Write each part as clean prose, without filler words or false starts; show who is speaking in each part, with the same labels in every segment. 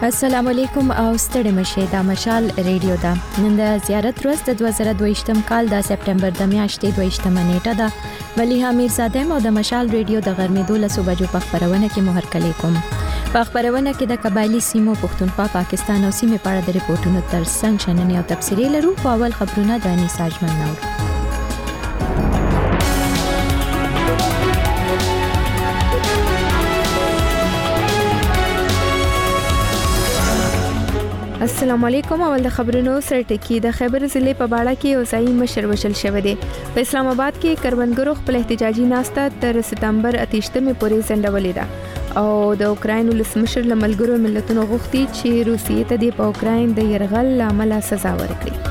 Speaker 1: السلام علیکم او ستړي مشه دا مشال ریډیو دا نن د زیارت ورځ د 2022م کال د سپټمبر د میاشتې 22 نیټه ده ولی امیر زاده مو د مشال ریډیو د غرمې 12 بجو په خبرونه کې مهر کلی کوم په خبرونه کې د قبایلی سیمو پښتونخوا پاکستان او سیمې په اړه د ریپورتونو ترڅنګ شننې او تفسیري لرو په اول خبرونه د انیسا اجمل نور
Speaker 2: السلام علیکم اول د خبرونو سره ټکی د خیبر ضلع په باړه کې اوسایي مشر وشل شوه دی په اسلام آباد کې کروندګرو خپل احتجاجي ناسته تر سپتمبر 28مې پورې ځنډولې ده او د اوکراین ولسمشر لملګرو ملتونو غوښتي چې روسیې ته د اوکراین د يرغل لامل سزا ورکړي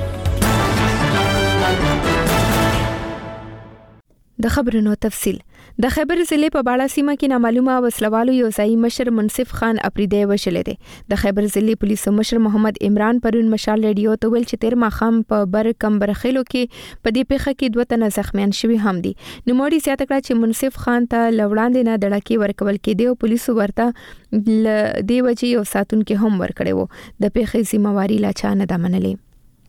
Speaker 2: د خبرونو تفصیل د خیبر ضلع په باړه سیمه کې نامعلومه وسلوالو یو ځای مشر منصف خان اپریدی وشل دي د خیبر ضلع پولیسو مشر محمد عمران پرون مشال ریډیو ته ویل چې تیر ماخام په بر کمبرخیلو کې په دې پیښه کې 2 تنه زخمیان شوي هم دي نو موري زیاته کړه چې منصف خان ته لوړاندې نه دړکی ورکول کېدی او پولیسو ورته دی وجه یو ساتون کې هم ورکړي وو د پیښې ذمہواری لا چا نه د منلې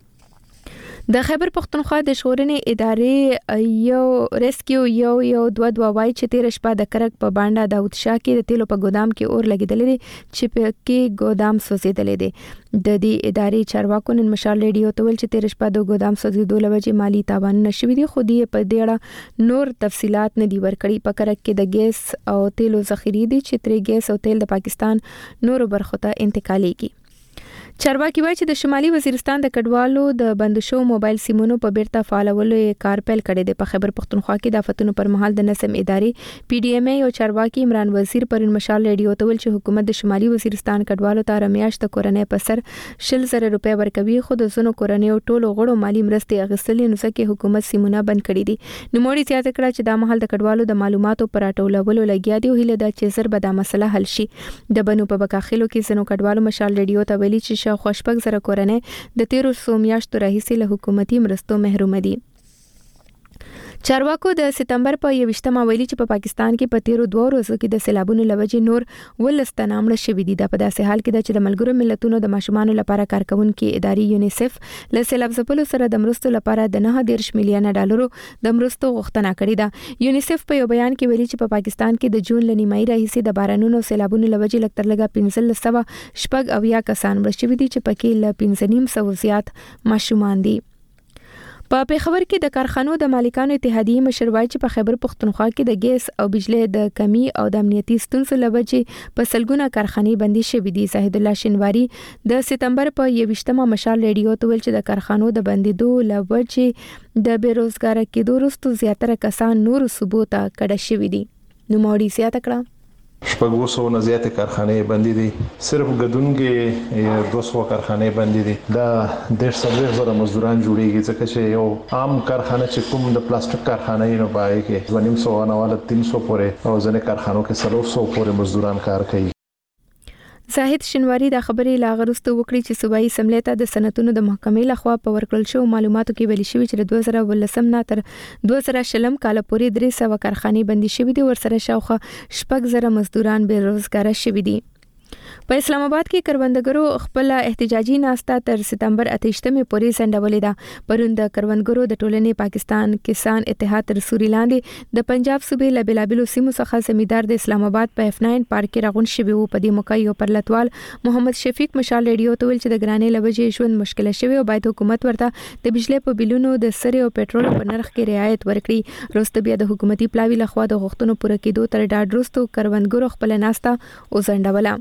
Speaker 2: د خیبر پښتونخوا د ژغورنې ادارې یو ریسکیو یو دوه وای چې تیر شپه د کرک په باندې داوود شاه کې د تیلو په ګودام کې اور لګیدلې چې په کې ګودام سوځیدلې دي د دې ادارې چارواکو نن مشال ریډیو ته ویل چې تیر شپه د ګودام سوځیدو لوجه مالی تاوان نشوي دي خو دې په دې اړه نور تفصيلات نه دي ورکړي په کرک کې د ګیس او تیلو ذخیره دي چې تر ګیس او تیل د پاکستان نورو برخو ته انتقالېږي چارواکي وایي چې د شمالي وزیرستان د کډوالو د بندشو موبایل سیمونو په بیرته فعالولو کار پیل کړی دی په خیبر پښتونخوا کې د آفتونو پر مهال د نظم ادارې پی ډی ایم ای او چارواکي عمران وزیر پر مشال ریډیو ته ویل چې حکومت د شمالي وزیرستان کډوالو ته رمیاش د کورنۍ په سر 100,000 روپۍ ورکوي خو د زونو کورنۍ ټولو غړو مالی مرستې اغستلې نو ځکه حکومت سیمونه بند کړي دي نو موري زیاته کړه چې دا مهال د کډوالو د معلوماتو پر اټولولو لګیا دي او هله د چیزر به دا مسله حل شي د بنو په بکاخلو کې زنو کډوالو مشال ریډیو ته ویلي چې خوشبخت زره کورنۍ د 13 میاشتو راهیسې له حکومتي مرستو محروم دي چارواکو د سپتمبر په 28مه ویلي چې په پاکستان کې په 13 ورځو کې د سیلابونو لوجې نور ولستانه مړ شوي دي د په داسې حال کې چې د ملګرو ملتونو د ماشومانو لپاره کارکونکو ادارې یونیسف له سیلاب ځپلو سره د مرستو لپاره د 9 ملیون ډالرو د مرستو غوښتنه کړې ده یونیسف په یو بیان کې ویلي چې په پاکستان کې د جون لنیمای راهیسې د بارانونو سیلابونو لوجې لکتر لګا 1500 شپږ او یا کسان مړ شوي دي چې پکې ل 1500 زیات ماشومان دي په پیښور کې د کارخانو د مالکانو اتحادیې مشر وایي چې په خیبر پښتونخوا کې د ګیس او بجلی د کمی او د امنیتي ستونزو لوجې په سلګونه کارخانې بندي شوې دي زاهد الله شینواری د سپتمبر په 28مه مشال ریډیو ته ویل چې د کارخانو د بندیدو لوجې د بیروزګار کېدو وروسته زیاتره کسان نور صوبو ته کډه شوي دي نو موري زیاته کړه
Speaker 3: شپږ نه زیاتې کارخانې بندي دي صرف ګدونګې 200 کارخانې بندي دي دا 150,000 مزدوران جوړيږي ځکه چې یو عام کارخانه چې کوم د پلاستیک کارخانه یې نو پای کې 200 نه والا 300 پورې او ځنې کارخانو کې 300 پورې مزدوران کار کوي
Speaker 2: زاهد شینواری دا خبرې لاغرسته وکړي چې صوبایي سملې ته د سنتونو د محکمې لخوا په ورکړل شو معلوماتو کې ویل شوی چې د 2019 نه تر 2020 کال پورې 300 کارخانې بندي شوې دي ورسره شاوخه 6,000 مزدوران بیروزګار شوي دي په اسلام آباد کې کروندګرو خپل احتجاجي ناسته تر سپتمبر 28مې پورې ځنډولې ده پرون د کروندګرو د ټولنې پاکستان کسان اتحاد تر سوري لاندې د پنجاب صوبې له بلابلو سیمو څخه زمیدار د اسلام آباد په F9 پارک کې راغون شوی وو په دې موقع یو پرلتوال محمد شفیق مشال ریډیو ته ویل چې د ګرانې لوجې ژوند مشکل شوی او باید حکومت ورته د بجلی په بلونو د سره او پېټرول په نرخ کې رعایت ورکړي وروسته بیا د حکومتي پلاوی لخوا د غوښتنو پوره کېدو تر ډاډ وروسته کروندګرو خپل ناسته او ځنډوله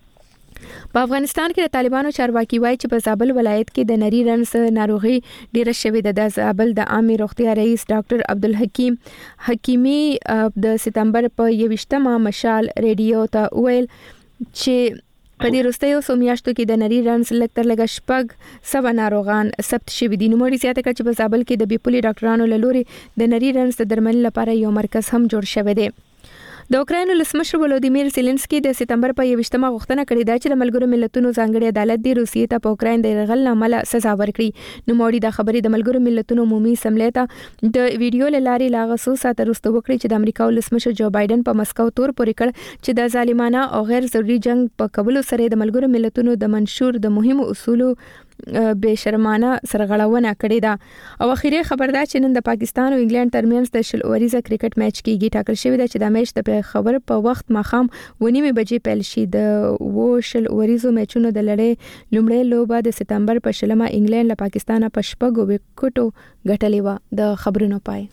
Speaker 2: په افغانستان کې د طالبانو چارواکي وایي چې په زابل ولایت کې د نری رنس ناروغي ډیره شوې ده د زابل د عامه روغتیا رئیس ډاکټر عبدالحکیم حکیمی د سپتمبر په 28مه مشال ریډیو ته ویل چې په دې وروستیو څو میاشتو کې د نری رنس لکتر لګ شپږ سو ناروغان ثبت شوي دي نو موري زیاته کړه چې په زابل کې د بیپولي ډاکټرانو له لوري د نری رنس د درمل لپاره یو مرکز هم جوړ شوی دی د اوکرين ولسمشر ولودیمیر زيلنسکي د سپتمبر په 28مه غوښتنه کړې ده چې د ملګرو ملتونو ځانګړي عدالت د روسیې ته په اوکرين د یرغل عمل سزا ورکړي. نو موري د خبرې د ملګرو ملتونو عمومي اسمبلی ته د ویډیو لاري لاغسو سات وروسته وکړي چې د امریکا ولسمشر جو بایدن په مسکو تور پورې کړ چې د ظالمانه او غیر ضروري جنگ په کولو سره د ملګرو ملتونو د منشور د مهمو اصولو به شرمانه سرغړونه کړې ده. او اخیری خبر ده چې نن د پاکستان او انګلند ترمنځ د شل اوریزه کرکټ میچ کیږي. ټاکل شوی ده چې د میچ د خبر په وخت مخام 9:30 بجې پیل شي. د شل اوریزو میچونو د لړۍ لومړی لوبه د سپتمبر په 20 انګلند له پاکستان په شپږو وکټو ګټلې و. د خبرونو پای.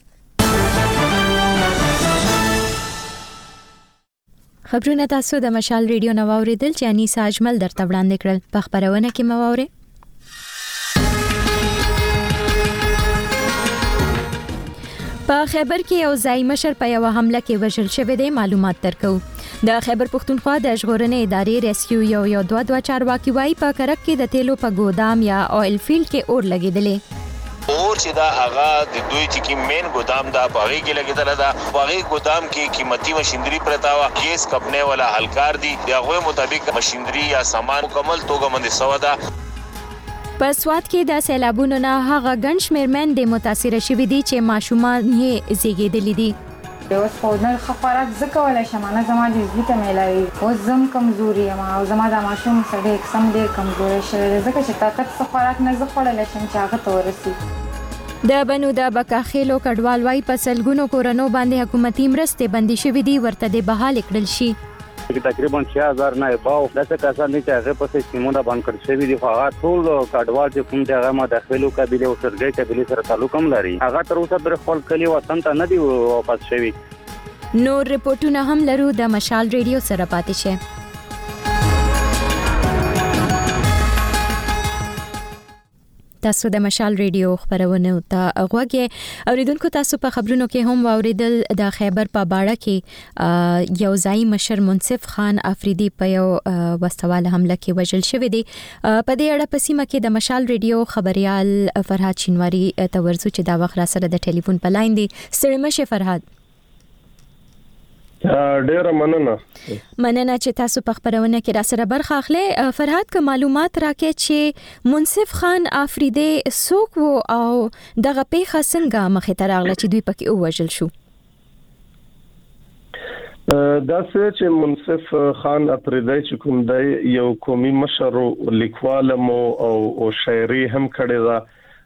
Speaker 1: خبرونه تاسو د مشال ریډیو نو اوریدل چې انیسا اجمل درته وړاندې کړل. په خبرونه کې مو واوري په خیبر کې یو ځای مشر په یو حمله کې وژل شوی دی. معلومات ترکو د خیبر پښتونخوا د ژغورنې ادارې ریسکیو یو 2 چارواکي وایي په کرک کې د تیلو په ګودام یا اویل فیلډ کې اور لګیدلې
Speaker 4: اور چې دا هغه د دوی چې مین ګودام دا باغی کې لګیدل دا باغی ګودام کې قیمتي مشینری پرتا وا کیس کپنے والا هلکار دي دغه مطابق مشینری یا سامان مکمل توګه باندې سودا.
Speaker 1: په سواد کې د سیلابونو نه هغه ګڼ شمېر مېندې متاثره شوې دي چې ماشومان یې زیږیدلي دي.
Speaker 5: اوس په نن خبرات زکوله شمانه زما د زیته ملایي او زم کمزوري ما او زما د ماشوم سره قسم دې کمزوري شوی ځکه چې طاقت خبرات نه زخړل شم چې هغه تورسي.
Speaker 1: د بنو د بکاخېلو کډوال وای په سلګونو کورونو باندې حکومتي مرستې بندي شوې دي ورته د بحال کړل شي.
Speaker 6: تقریبا 6000 نه باو دغه کسان دي چې هغه په سیمونه باندې کړی شوی دي. هغه ټول کډوال چې کوم دغه مداخلو قبيله او سرګي قبيله سره تعلق هم لري هغه تر اوسه پر خپل کلی وطن ته نه دی واپس شوی.
Speaker 1: نور رپورټونه هم لرو د مشال ریډیو سره پاتې شه. تاسو د مشال ریډیو خبرونه ته غوږی اوریدونکو. تاسو په خبرونو کې هم واوریدل د خیبر په باړه کې یو ځای مشر منصف خان افریدي په یو وسوال حمله کې وژل شوی دی. په دې اړه په سیمه کې د مشال ریډیو خبريال فرهاد شینواری ته ورسو چې دا وخت را سره د ټلیفون په لاین دی. ستړي مشه فرهاد.
Speaker 3: ډیر مننه
Speaker 1: چې تاسو په خبرونه کې را سره برخه اخلي. فرهاد که معلومات راکې چې منصف خان افریدي څوک وو او دغه پیښه څنګه مخې ته راغله چې دوی پکې وژل شو؟
Speaker 3: دا چې منصف خان افریدي چې کوم دی یو قومي مشر لیکوال او شاعري هم کړی دا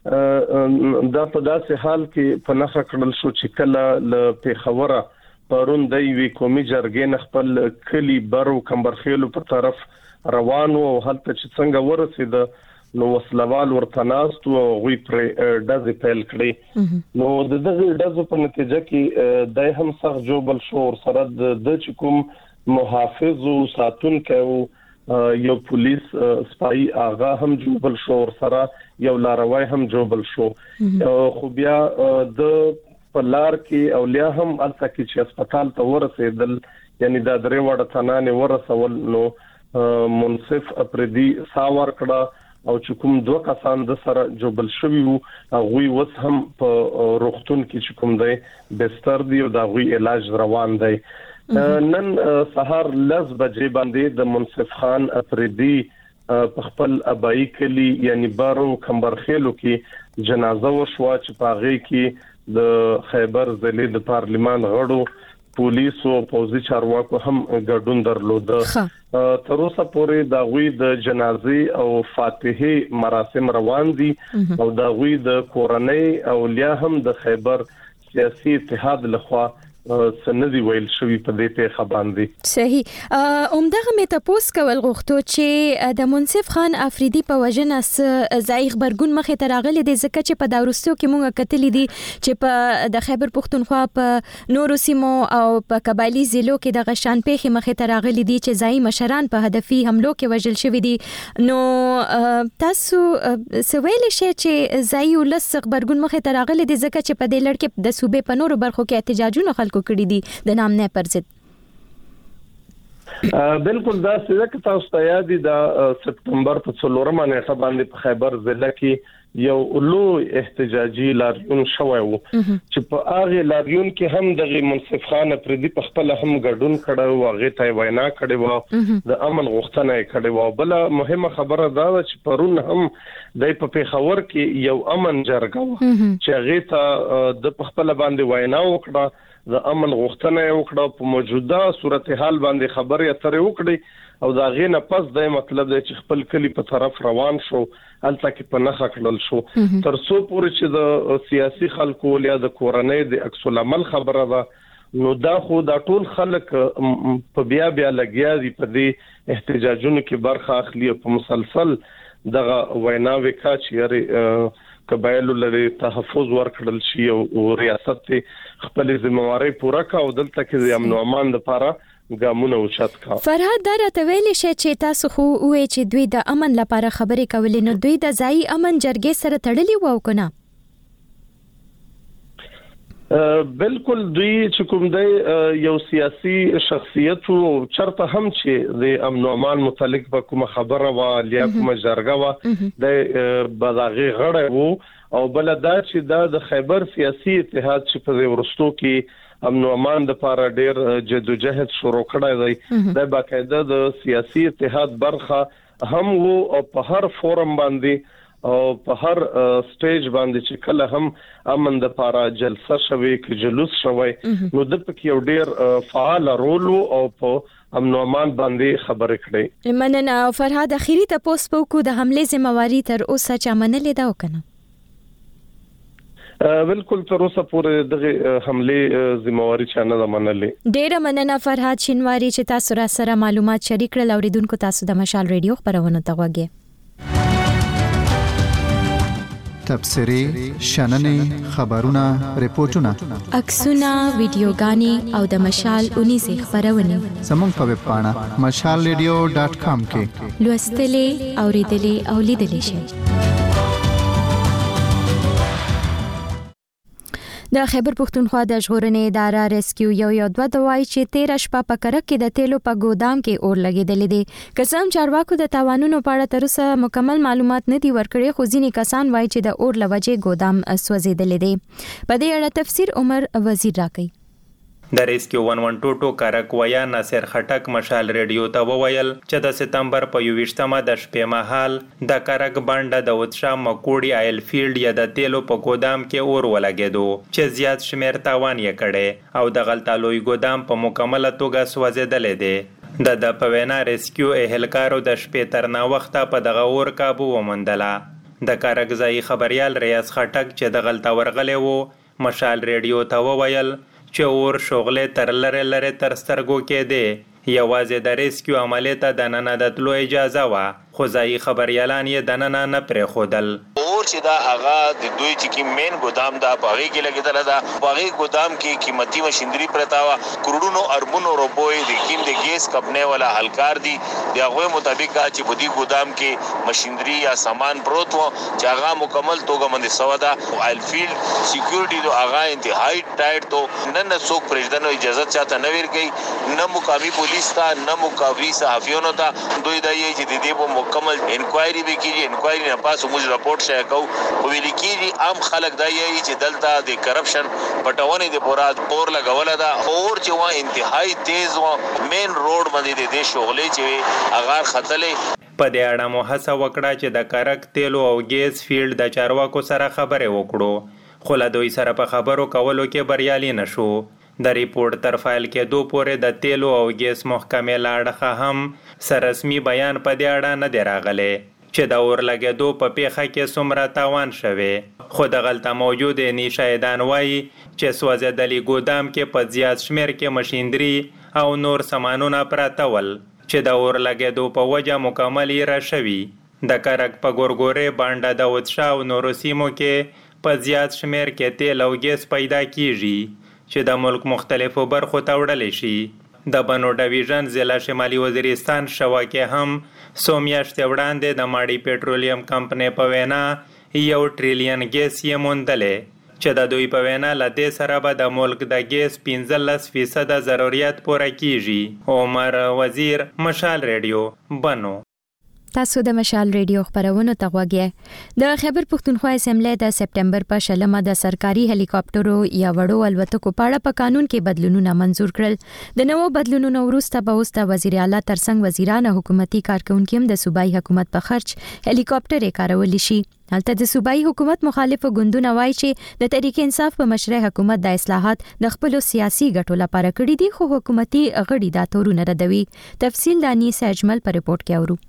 Speaker 3: په داسې حال کې په نخښه کړل شو چې کله له پیښوره پرون د وی قومي جرګې خپل کلی برو کمبرخیلو په طرف روانو او هلته چې څنګه ورسېد نو وسلوال ورتناست او غوي پر دزې پیل کړی. نو دغه دزو په نتیجه کې د هم سخت جوبل شو سره د چکم محافظ او ساتونکو یو پولیس سپای آغا هم جوبل شو سره یو لاروي هم جوبل شو. خو بیا د پلار کې اولیا هم الته کې چې هسپتال ته ورسېدل یعنی دا درې وړه تنانه ورسول نو منصف افریدي ساور کړه او چې کوم دوه کسان د سره جوبل شوی وو هغه وس هم په روغتون کې چې کوم دی بستر دی او دا غوي علاج روان دی. نن سحر لز بجې باندې د منصف خان افریدي په خپل ابای کلی یعنی بارو کمبرخیلو کې جنازه وشو چې پاغي کې د خیبر ضلع د پارلیمان غړو پولیس او پوځي چارواکو هم ګډون درلود. تر اوسه پورې د غوي د جنازې او فاتحه مراسم روان دي او د غوي د کورنۍ اولیا هم د خیبر سیاسي اتحاد لخوا سندي ویل شوی په دې پیښه باندې.
Speaker 1: صحیح. عمدغه مې تاسو کول غوښتو چې د منصف خان افریدي په وجنه ځای خبرګون مخې ته راغلي دي ځکه چې په داورستو کې مونږ کتلې دي چې په د خیبر پښتونخوا په نورو سیمو او په قبایلی ضلعو کې د غشان پیښې مخې ته راغلي دي چې ځای مشران په هدفي حملو کې وژل شوی دي. نو تاسو سویل شي چې ځای ولس خبرګون مخې ته راغلي دي ځکه چې په دې لړ کې د صوبې په نورو برخو کې احتجاجونه کړی دي د نام نه پر ضد.
Speaker 3: بالکل دا څه چې تاسو ته یاد دي د سپتمبر په 4مه نیټه باندې په خیبر ضلع کې
Speaker 7: یو لوی احتجاجي لاریون شوی وو چې په هغه لاریون کې هم د منصف خان افریدي په خپل هم ګډون کړو او هغه ته وینا کړې و د امن غوښتنه کړې و. بل مهمه خبره دا ده چې پرون هم د په پیښور کې یو امن جرګه و چې هغه ته د خپل باندې وینا وکړه، د امن غوښتنه وکړه، په موجوده صورتحال باندې خبرې اترې وکړي او دا غینه پس د مطلب دی چې خپل کلی په طرف روان شو، الته کې په نخښه کړل شو تر څو پورې چې د سیاسي خلکو یا د کورنۍ د عکس العمل خبره ده. نو دا خو دا ټول خلک په بیا لګیا دي په دې احتجاجونو کې برخه اخلي په مسلسل دغه ویناوي کا چې قبایلو لري تحفظ ورکړل شي او ریاست خپل ذمہواری پوره کا او دلته کې د امن او امان لپاره ګامونه اوچت کا.
Speaker 1: فرهاد دا راته ویلې شي چې تاسو خو وې چې دوی د امن لپاره خبرې کولې، نو دوی د ځای امن جرګې سره تړلي وو کنه؟
Speaker 7: بالکل دوی چې کوم دی یو سیاسي شخصیت او چرته هم چې د امن او امان متعلق په کومه خبره وا لیا کومه جرګه وا د بازاغي غړې وو او بل دا چې دا د خیبر سیاسي اتحاد چې په ورستو کې امن او امان د لپاره ډېر جدوجہد شروع کړی دی، د باقاعده د سیاسي اتحاد برخه هم وو او په هر فورم باندې او په هر سټیج باندې چې کله هم امن د لپاره جلسه شوي کې جلوس شوي نو د پک یو ډېر فعال رول او په امن او امان باندې خبرې کړې.
Speaker 1: مننه. فرهاد اخیری ته پوسټ پوکو د حمله ذمہواری تر اوسه چا منلې دا وکنه؟
Speaker 7: بالکل تر اوسه پورې دغه حمله ذمہواری چا نه منلې.
Speaker 1: ډېر مننه فرهاد شینواری چې تاسو را سره معلومات شریک کړل. اوریدونکو تاسو د مشال ریډیو خبرونه ته وګورئ.
Speaker 8: تبصرې، شننې، خبرونه، ریپورتونه،
Speaker 1: عکسونه، ویډیوګانې او د مشال 19 خبرونه
Speaker 8: زموږ په ویب پاڼه mashalradio.com کې
Speaker 1: لوستلې، اوریدلې او لیدلې شئ. د خیبر پښتونخوا د ژغورنې اداره ریسکیو یو د وای چې 13 شپه په کرک کې د تیلو په ګودام کې اور لګیدلې دي. قسم چارواکو د تاوانونو په اړه تر اوسه مکمل معلومات نه دي ورکړي، خو ځینې کسان وایي چې د اور لوجې ګودام سوځیدلې دي. په دې اړه تفسیر عمر وزیر راکړي.
Speaker 9: د ریسکیو 112 کارک ویا ناصر خټک مشال ریډیو ته وویل چې د سپتمبر په 21مه د شپې مهال د کارک باندې د وڅشا مکوړی آیل فیلډ یا د تیلو په ګودام کې اور ولګېدو چې زیات شمیر تاوان یې کړي او د غلطالوی ګودام په مکمله توګه سوځیدلې دی. د پوینا ریسکیو اهلکارو د شپې تر نا وخته په دغه اور کابو ومندله. د کارک ځای خبريال ریاض خټک چې د غلطا ورغلې وو مشال ریډیو ته وویل چې اور شغله تر لره تر سترګو کې دی. یوازې د ریسکیو عملیات ته د نن د تلو اجازه وا، خو ځای خبريالان یې د نن نه پرې خودل.
Speaker 4: اور چې دا هغه د دوی چې مین ګودام دا باغی کې لګیدل دا باغی ګودام کې قیمتي مشینری پرتاوا کروڑونو اربونو روپوي د کیم د ګیس کپنه والا هلکار دي. دغه مطابق چې په دې ګودام کې مشینری یا سامان پروت و چې هغه مکمل توګه باندې سودا آیل فیلډ سکیورټي دو هغه انتهایی ټایټ تو نن څوک پرېږدنو اجازه چاته نه ورګي، نه مقامي پولیس ته نه مقامي صحافیونو ته. دوی دا یې چې د دې په مکمل انکوایري وکړي، انکوایري نه پاسو موږ رپورټ شای کو ویل کېږي. عام خلک دا یې چې دلته د کرپشن پټونې د پوراد پور لګول دا اور چې وا انتهایی تیز و مین روډ باندې د شغلې چې اغار خطلې.
Speaker 9: په دې اړه مو هڅه وکړه چې د کارک تیلو او ګیس فیلډ د چارواکو سره خبرې وکړو، خو له دوی سره په خبرو کولو کې بریالي نشو. د ریپورت تر فایل کې دوه پورې د تیلو او ګیس محکمې لاړه هم سرسمي بیان په دې اړه نه دی راغلی چې د اور لګېدو په پیښه کې څومره تاوان شوی. خو د غلطه موجود شاهدان وایي چې سوځېدلي ګودام کې په زیات شمیر کې مشیندري او نور سامانونه پراته ول چې د اور لګېدو په وجه مکمل را شوي. د کرک په ګورګورې باندې د وڅشا او نورو سیمو کې په زیات شمیر کې تیل او ګیس پیدا کیږي چې د ملک مختلفو برخو ته وړل شي. د بنو ډیویژن ضلع شمالي وزیرستان شواکه هم څو میاشتې وړاندې د ماړی پېټرولیم کمپنۍ په وینا 1 ټریلیون ګیس یې موندلې چې د دوی په وینا له دې سره به د ملک د ګیس 15% ضرورت پوره کیږي. عمر وزیر، مشال ریډیو، بنو.
Speaker 1: تاسو د مشال ریډیو خبرونه تغوږی د خیبر پختونخوا اسمبلی د سپټمبر په شلمه د سرکاري هلیکاپټرو یا وړو الوتکو په اړه په قانون کې بدلونونه منزور کړل د نوو بدلونونو وروسته به اوس د وزیر اعلی ترڅنګ وزیران حکومتي کارکونکو هم د صوبایي حکومت په خرچ هلیکاپټر کارول شي. هلته د صوبایي حکومت مخالفو ګوندونه وایي چې د تحریک انصاف په مشرۍ حکومت د اصلاحات د خپل سیاسي ګټو لپاره کړی دي خو حکومتي غړي دا تورونه ردوي. تفصیل د انیس اجمل په ریپورت کې اورو.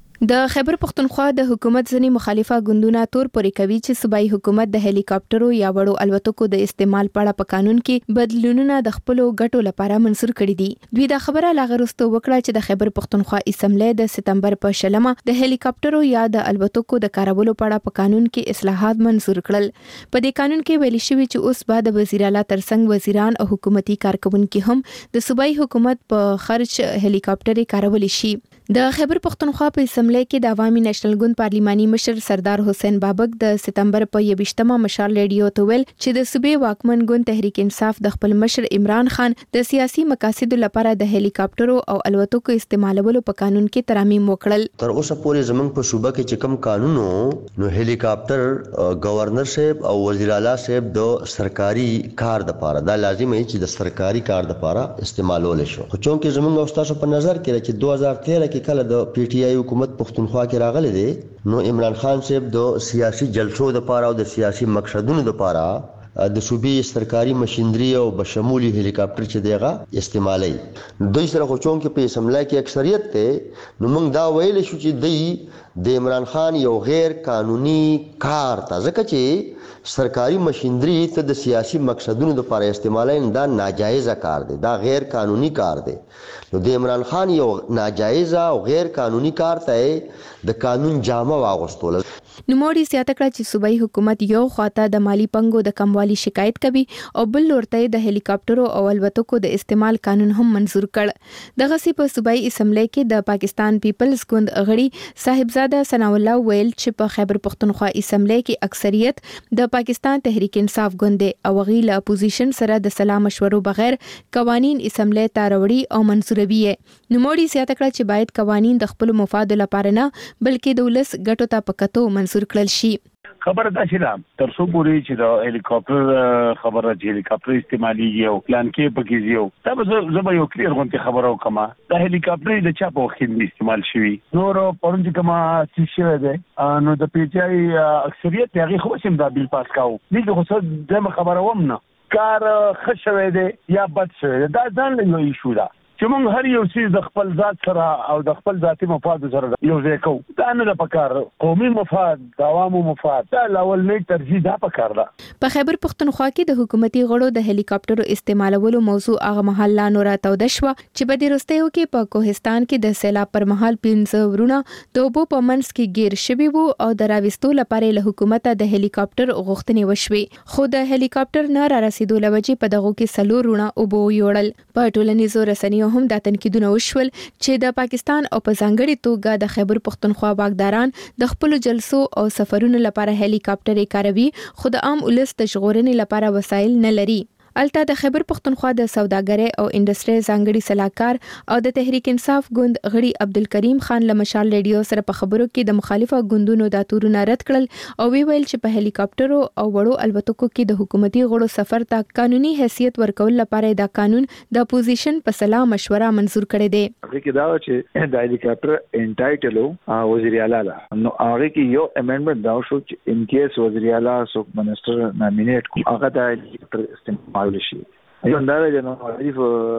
Speaker 2: د خیبر پختونخوا د حکومت ځنی مخالفه ګوندونه تور پورې کوي چې صوبایي حکومت د هلیکاپټرو یا وړو الوتکو د استعمال په اړه په قانون کې بدلونونه د خپل ګټو لپاره منسور کړي دي. دوی دا خبره لاغرسته وکړه چې د خیبر پختونخوا اسمبلی د سپتمبر په شلمه د هلیکاپټرو یا د الوتکو د کارولو په اړه په قانون کې اصلاحات منسور کړل. په دې قانون کې ویل شوی چې اوس بعد وزیر اعلی ترڅنګ وزیران او حکومتي کارکونکو هم د صوبایي حکومت په خرچ هلیکاپټر کارول شي. د خیبر پختونخوا په اسمبلی کې د عوامي نېشنل ګوند پارلیماني مشر سردار حسین بابک د سپتمبر په 28مه مشال ریډیو ته ویل چې د صوبې واکمن ګوند تحریک انصاف د خپل مشر عمران خان د سیاسي مقاصدو لپاره د هلیکاپټرو او الوتکو استعمالولو په قانون کې ترامیم وکړل.
Speaker 10: تر اوسه پورې زمنګ په صوبه کې چې کوم قانونو نو هلیکاپټر گورنر صاحب او وزیر اعلی صاحب د سرکاري کار د لپاره دا لازم دی چې د سرکاري کار د لپاره استعمالول شي. خو چونکه زمنګ استاد په نظر کې چې 2013 کې کله د پی ټی آی حکومت پختونخوا کې راغلی دی نو عمران خان صاحب د سیاسي جلسو د لپاره او د سیاسي مقصدونو د لپاره د صوبې سرکاري ماشينري او بشمولي هلیکاپټر چې دیغه استعمالي. دوی سره خو چون کې په اسمبلی کې اکثریت ته نو موږ دا ویل شو چې دی د عمران خان یو غیر قانوني کار ته ځکه چې سرکاري ماشينري ته د سیاسي مقصدونو لپاره استعمالي دا ناجایز کار دی دا غیر قانوني کار دی. نو د عمران خان یو ناجایز او غیر قانوني کار ته د قانون جامه واغوستول.
Speaker 2: نوموړي زیاته کړه چې صوبایي حکومت یو خواته د مالی پنګو د کموالي شکایت کوي او بل لورته د هلیکاپټرو او الوتکو د استعمال قانون هم منزور کړ. دغه سی په صوبایي اسمبلی کې د پاکستان پیپلز ګوند غړي صاحبزاده ثنا الله ویل چې په خیبر پختونخوا اسمبلی کې اکثریت د پاکستان تحریک انصاف ګوند او غیله اپوزیشن سره د سلا مشورو بغیر قوانین اسمبلی ته راوړي او منسوروي. نوموړي زیاته کړه چې باید قوانین د خپل مفاد لپاره نه بلکې د ولس ګټو ته پکتو منسور کړل شي.
Speaker 11: خبره دا چې دا تر څو پورې چې د هلیکاپټر خبره چې هلیکاپټر استعماليږي او پلان کې پکې زیو دا به زما یو کلیر غونډه خبره وکما دا هلیکاپټر د چا په وخت کې استعمال شوی نور پرونځ کما چې شوی دی نو د پی ټی آی اکثریت هغه خو سم دا بیل پاس کاو دغه خو څه د خبره ومنه کار خښوي دی یا بد شوی دا ځان له یو شو دا چې موږ هر یو څه د خپل ذات سره او د خپل ذاتي مفاد سره یو ځای کوو دا نه د پکار قومي مفاد د عوامو مفاد دا لاول نه ترجیح دا پکار ده.
Speaker 2: په خیبر پختونخوا کې د حکومتي غړو د هلیکاپټرو استعمالولو موضوع هغه مهال لا نور تاو د شو چې په دې رستیو کې په کوهستان کې د سیلاب پر مهال 15 ورونه د اوبو په منځ کې گیر شوي وو او د راوستو لپاره له حکومت د هلیکاپټر غوښتنې وشوي خو د هلیکاپټر نه را رسیدو لوجې په دغه کې سلور ورونه اوبو یوړل. په ټولنیزو رسنیو هم دا تنقیدونه وشول چې د پاکستان او په ځانګړي توګه د خیبر پختونخوا واکداران د خپل جلسو او سفرونو لپاره هلیکاپټر کاروي خو د عام ولس د ژغورنې لپاره وسایل نه لري. الته د خیبر پختونخوا د سوداګرۍ او انډستری ځانګړي صلاحکار او د تحریک انصاف ګوند غړي عبدالکریم خان له مشال ریډیو سره په خبرو کې د مخالفه ګوندونو د تورونه رد کړل او ویل چې په هلیکاپټرو او وړو الوتکو کې د حکومتي غړو سفر ته قانوني حیثیت ورکول لپاره دا قانون د اپوزیشن په سلا مشوره منزور کړی دی.
Speaker 12: هغه کې دا چې د هلیکاپټر انټایټلو وزیر اعلی نو هغه کې یو امندمنت دا شو چې ان کیس وزیر اعلی سو منسٹر نامینیټ کو هغه د هلیکاپټر استعمال شي یو دا د عارف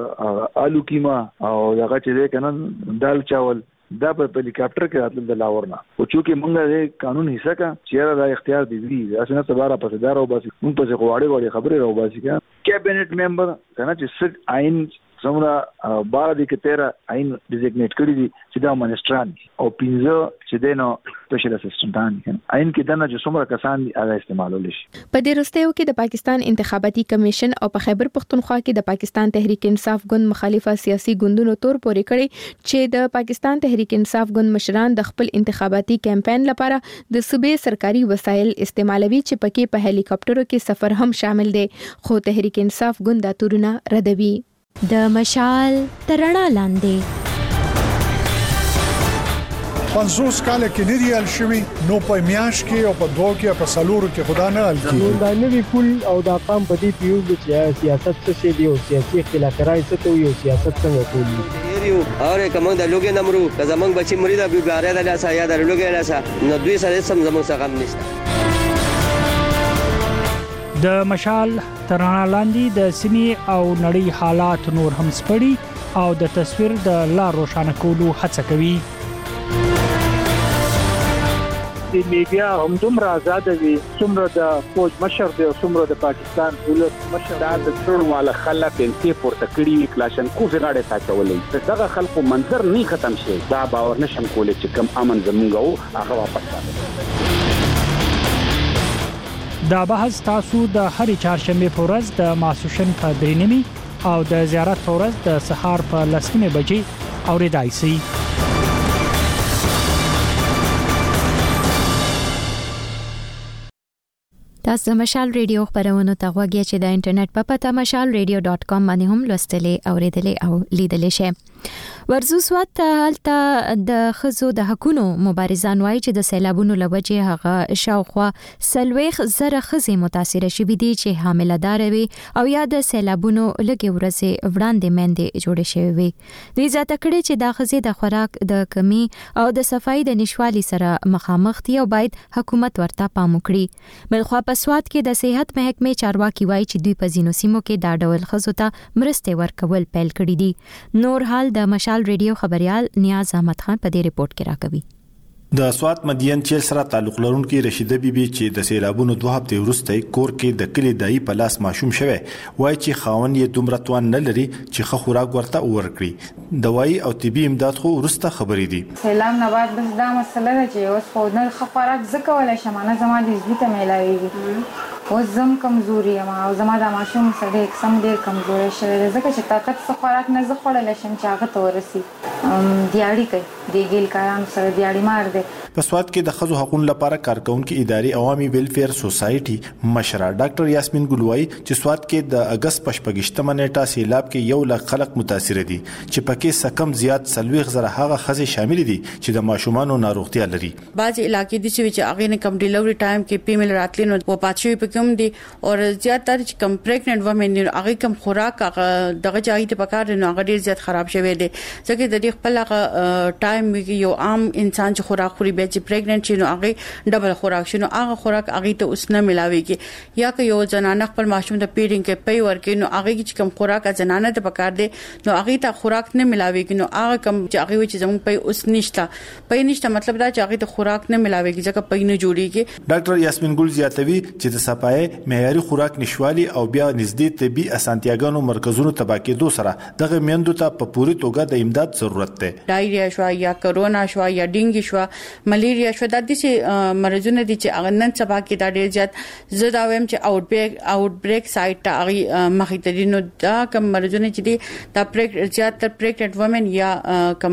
Speaker 12: آلو کیما او هغه چې کنه دال چاول دا په هلیکاپټر کې راتل د لاور نه او چې موږ د قانون حصہ کا چیرې دا اختیار دی اسنه تبارا پسدار او باسي موږ په غواړي خبره راو باسي کا کابینټ ممبر کنه چې آئین څومره 12 د 13 آئین ډیزیګنیټ کړی دي چې دا منسټران او 15 چې دینو سپیشل اسسټنټان آئین کې دنه چې څومره کسان هغه استعمالول شي.
Speaker 2: په دې وروستیو کې د پاکستان انتخاباتي کمیشن او په خیبر پختونخوا کې د پاکستان تحریک انصاف ګوند مخالفه سیاسي ګوندونو تور پورې کړي چې د پاکستان تحریک انصاف ګوند مشران د خپل انتخاباتي کمپاین لپاره د صوبې سرکاري وسایل استعمالوي چې پکې په هلیکاپټرو کې سفر هم شامل دي خو تحریک انصاف ګوند دا تورونه ردوي.
Speaker 1: د مشال ترڼا لاندې
Speaker 13: 50 کال کې نه دی حل شوی نو په میاش کې او په دوه کې په سالورو کې خدا نه حل کیږي
Speaker 14: دا نوی پول او دا قام په دې پیو چې سیاست څه دی او سیاسي اختلافات څه ته یو سیاست څنګه کوي
Speaker 15: اور کوم د لوګي نمرو که زمنګ بچي مرید به باره د لاسه یا د لوګي لاسه نو دوی سره سم زموږ څخه غم نشته.
Speaker 16: د مشال ترانه لاندې د سیمې او نړۍ حالات نور هم سپړي او د تصویر د لار روښانه کولو هڅه کوي.
Speaker 14: د میډیا هم دومره آزاد وي څومره د فوج مشر دی او څومره د پاکستان دولت مشر د ټول والا خلک انتي پورته کړی کلاشنکو غاړه ساتولې دغه خلکو منظر نه ختم شي دا باور نشم کولای چې کم امن زمونږ هغه واپس راځي.
Speaker 16: دا بحث تاسو د هرې چهارشنبه په ورځ د ماسوشن په 3:30 او د زیارت په ورځ د سهار په 10:00 بجې اوریدای شئ.
Speaker 1: تاسو مشال ریډیو خبرونه ته غوږی چې د انټرنیټ په پته mashalradio.com باندې هم لوستلې اوریدلې او لیدلې شئ. ورزو سوات هلته د خزو د حقونو مبارزان وایي چې د سیلابونو لوجه هغه شاوخوا سلويخ زره خزي متاثر شوي دي چې حامله دار وي او یا د سیلابونو لګي ورسې وړاندې مندې جوړې شوی وي. دوی ځاته کړي چې د خزي د خوراک د کمی او د صفای د نشوالي سره مخامخ دي او باید حکومت ورته پام وکړي. بلخوا په سوات کې د صحت محکمې چارواکي وایي چې دوی په ځینو سیمو کې دا ډول خزو ته مرستې ورکول پیل کړي دي. نور حال د مشال ریډیو خبريال نیاز احمد خان په دې ریپورت کې راکوي.
Speaker 17: د سوات مدین چیل سره تعلق لرونکي رشیده بیبي چې د سیلابونو 2 هفته وروسته کور کې د کلی دای په لاس ماشوم شوه وای چې خاون یې دومره توان نه لري چې خو خوراک ورته ورکړي. دوايي او طبي امداد خو وروسته خبرې دي.
Speaker 5: سلام نه بعد بس دا مسله ده چې اوس خو نه خوراک زکه ولا شمانه زما د عزت ملایوي او زم کمزوري ما او زما د ماشوم سره اقسام ډیر کمزوري شوی ځکه چې طاقت څخه خوراک نه زخړل شم چې هغه تورسي دیاړي کوي د ګیل کاران سره دیاړي مار دي.
Speaker 17: په سوات کې د خزو حقوقو لپاره کارکونکو اداري عوامي ویلفیر سوسایټي مشره ډاکټر یاسمین ګلوای چې سوات کې د اگست 28 نیټه سیلاب کې 1 لک خلک متاثر دي چې پکې سکم زیات سلويخ زره هغه خزي شامل دي چې د ماشومانو ناروغتیا لري.
Speaker 18: بعض علاقې دي چې هغه نه کم ډیلیوري ټایم کې پیمل راتلې نو په پاتشي په کوم دي او زیاتره چې کم پریګننټ ومن هغه کم خوراک دغه ځای ته پکار نه هغه ډیر زیات خراب شوی دي ځکه د دې خپل ټایم یو عام انسان چې خوراک خوري به چې پریګننټ شي نو هغه ډبل خوراک شنو هغه خوراک هغه ته اوس نه ملاويږي یا که یو زنانه خپل ماشوم د پیډینګ کې پي ورکې نو هغه چې کم خوراک زنانه ته پکار دي نو هغه ته خوراک نه ملاويږي نو هغه کم چې هغه چې زموږ پي اوس نشته مطلب دا چې هغه ته خوراک نه ملاويږي ځکه پي نه جوړيږي.
Speaker 17: ډاکټر یاسمین ګل زیاتوي چې د صفای معیاري خوراک نشوالي او بیا نږدې طبي اسانتیاګانو مرکزونو تباکېدو سره دغه میندو ته په پوری توګه د امداد ضرورت ده.
Speaker 18: ډایریا شو یا کرونا شو یا ډینګي شو ملیریا شو د دې مرزونه دي چې اغه نن سبا کې دا ډیر زیات زړه وایم چې اوټ بریک سایت ته اغه مخې ته دي نو دا کوم مرزونه چې دي دا زیات تر پریګننټ وومن یا کوم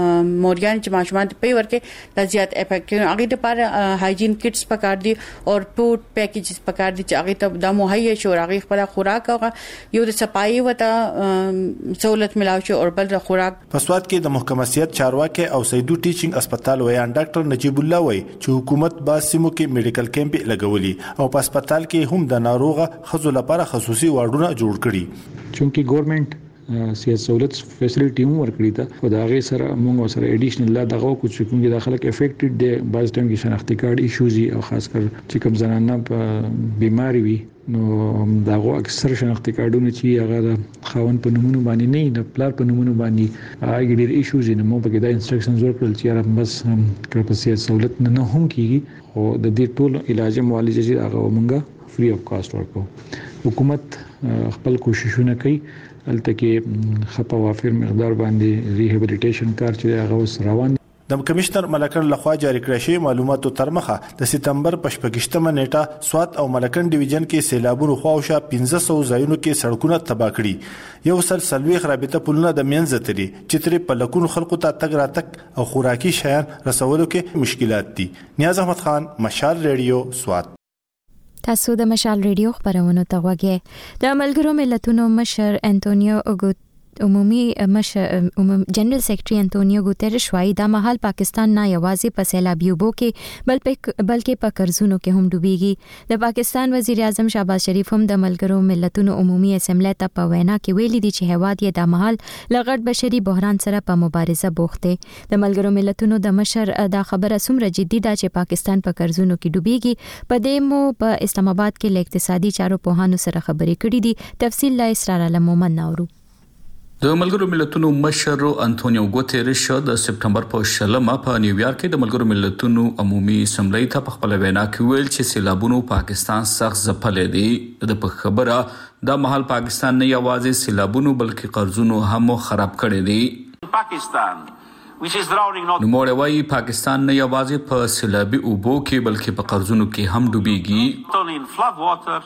Speaker 18: موريان چې ماشومان ته پي ورکې دا زیات افیکټ اغه د پر هایجین کټس پکار دي او فود پیکیجز پکار دي چې اغه ته د مهیا شو اغه خپل خوراک او یو د صفای وته سہولت ملاوي شو او بل د خوراک.
Speaker 17: په سوات کې د محکمه سیاست چارواکي او سیدو ټیچینګ هسپتال ویان ډاکټر نجیب الله وایي چې حکومت باسمو کې میډیکل کیمپ لګولي او په هسپتال کې هم د ناروغه خزو لپاره خصوصي وارډونه جوړ کړي.
Speaker 19: چونکی ګورنمنت سیاست سہولت فیسیلیټي هم ورکړي ته خو دا غي سره موږ سره اډیشنل لا دغه کو چې کومه داخله کې افیکټډ دي بعض ټایم کې شناختی کارت ایشوز او خاص کر چې کوم زنانه په بیماری وي نو داغه اکثر شناختی کارتونه چې هغه د خاون په نومونو باندې نه د پلار په نومونو باندې هغه ډیر ایشوز نه مو په کې دا انسټرکشنز ورکړل چې بس کړه سیاست سہولت نه هم کیږي او د دې ټول علاج معالجه چې هغه مونږه فری اف کاست ورکو. حکومت خپل کوششونه کوي البته کې خپه وافر مقدار باندې ریهابلیټیشن کار چې هغه روان.
Speaker 17: د کمشنر ملکن لخوا جاری کړی شوی معلوماتو تر مخه د سپتمبر 28 نیټه سوات او ملکن ډیویژن کې سیلابونو خواوشا 1500 ځایونو کې سړکونه تباہ کړي. یو سلويخ رابطه پلونه د منځ تري چې تر په لکونو خلکو ته تګ راتګ او خوراکي شیان رسولو کې مشکلات دي. نیاز احمد خان، مشال ریډیو، سوات.
Speaker 1: تاسو د مشال ریډیو خبرونه ته غوږی. د ملګرو ملتونو مشر انټونیو عمومي جنرال سیکریټري انټونیو ګوتریش وايي دا مهال پاکستان نه یوازې په سیلابیوبو کې بلکې په قرضونو کې هم ډوبېږي. د پاکستان وزیر اعظم شهباز شریف هم د ملګرو ملتونو عمومي اسمبلی ته په وینا کې ویلي دي چې هیواد یې د مهال لغړ بشري بحران سره په مبارزه بوخت دی. د ملګرو ملتونو د مشر دا خبره څومره جدي ده چې پاکستان په قرضونو کې ډوبېږي په دې مو په اسلام آباد کې له اقتصادي چارو پوهانو سره خبرې کړې دي. تفصیل لا اسرار علمومن نورو.
Speaker 20: د ملګرو ملتونو مشر انټونیو ګوتریش د سپټمبر په 16 په نیویارک کې د ملګرو ملتونو عمومي اسمبلی ته په خپل وینا کې ویل چې سیلابونو پاکستان سخت ځپلې دي. د خبره د مهال پاکستان نه یوازې سیلابونو بلکې قرضونو هم خراب کړي دي. پاکستان نوموړی وايي پاکستان نه یوازې په سیلابي اوبو کې بلکې په قرضونو کې هم ډوبېږي.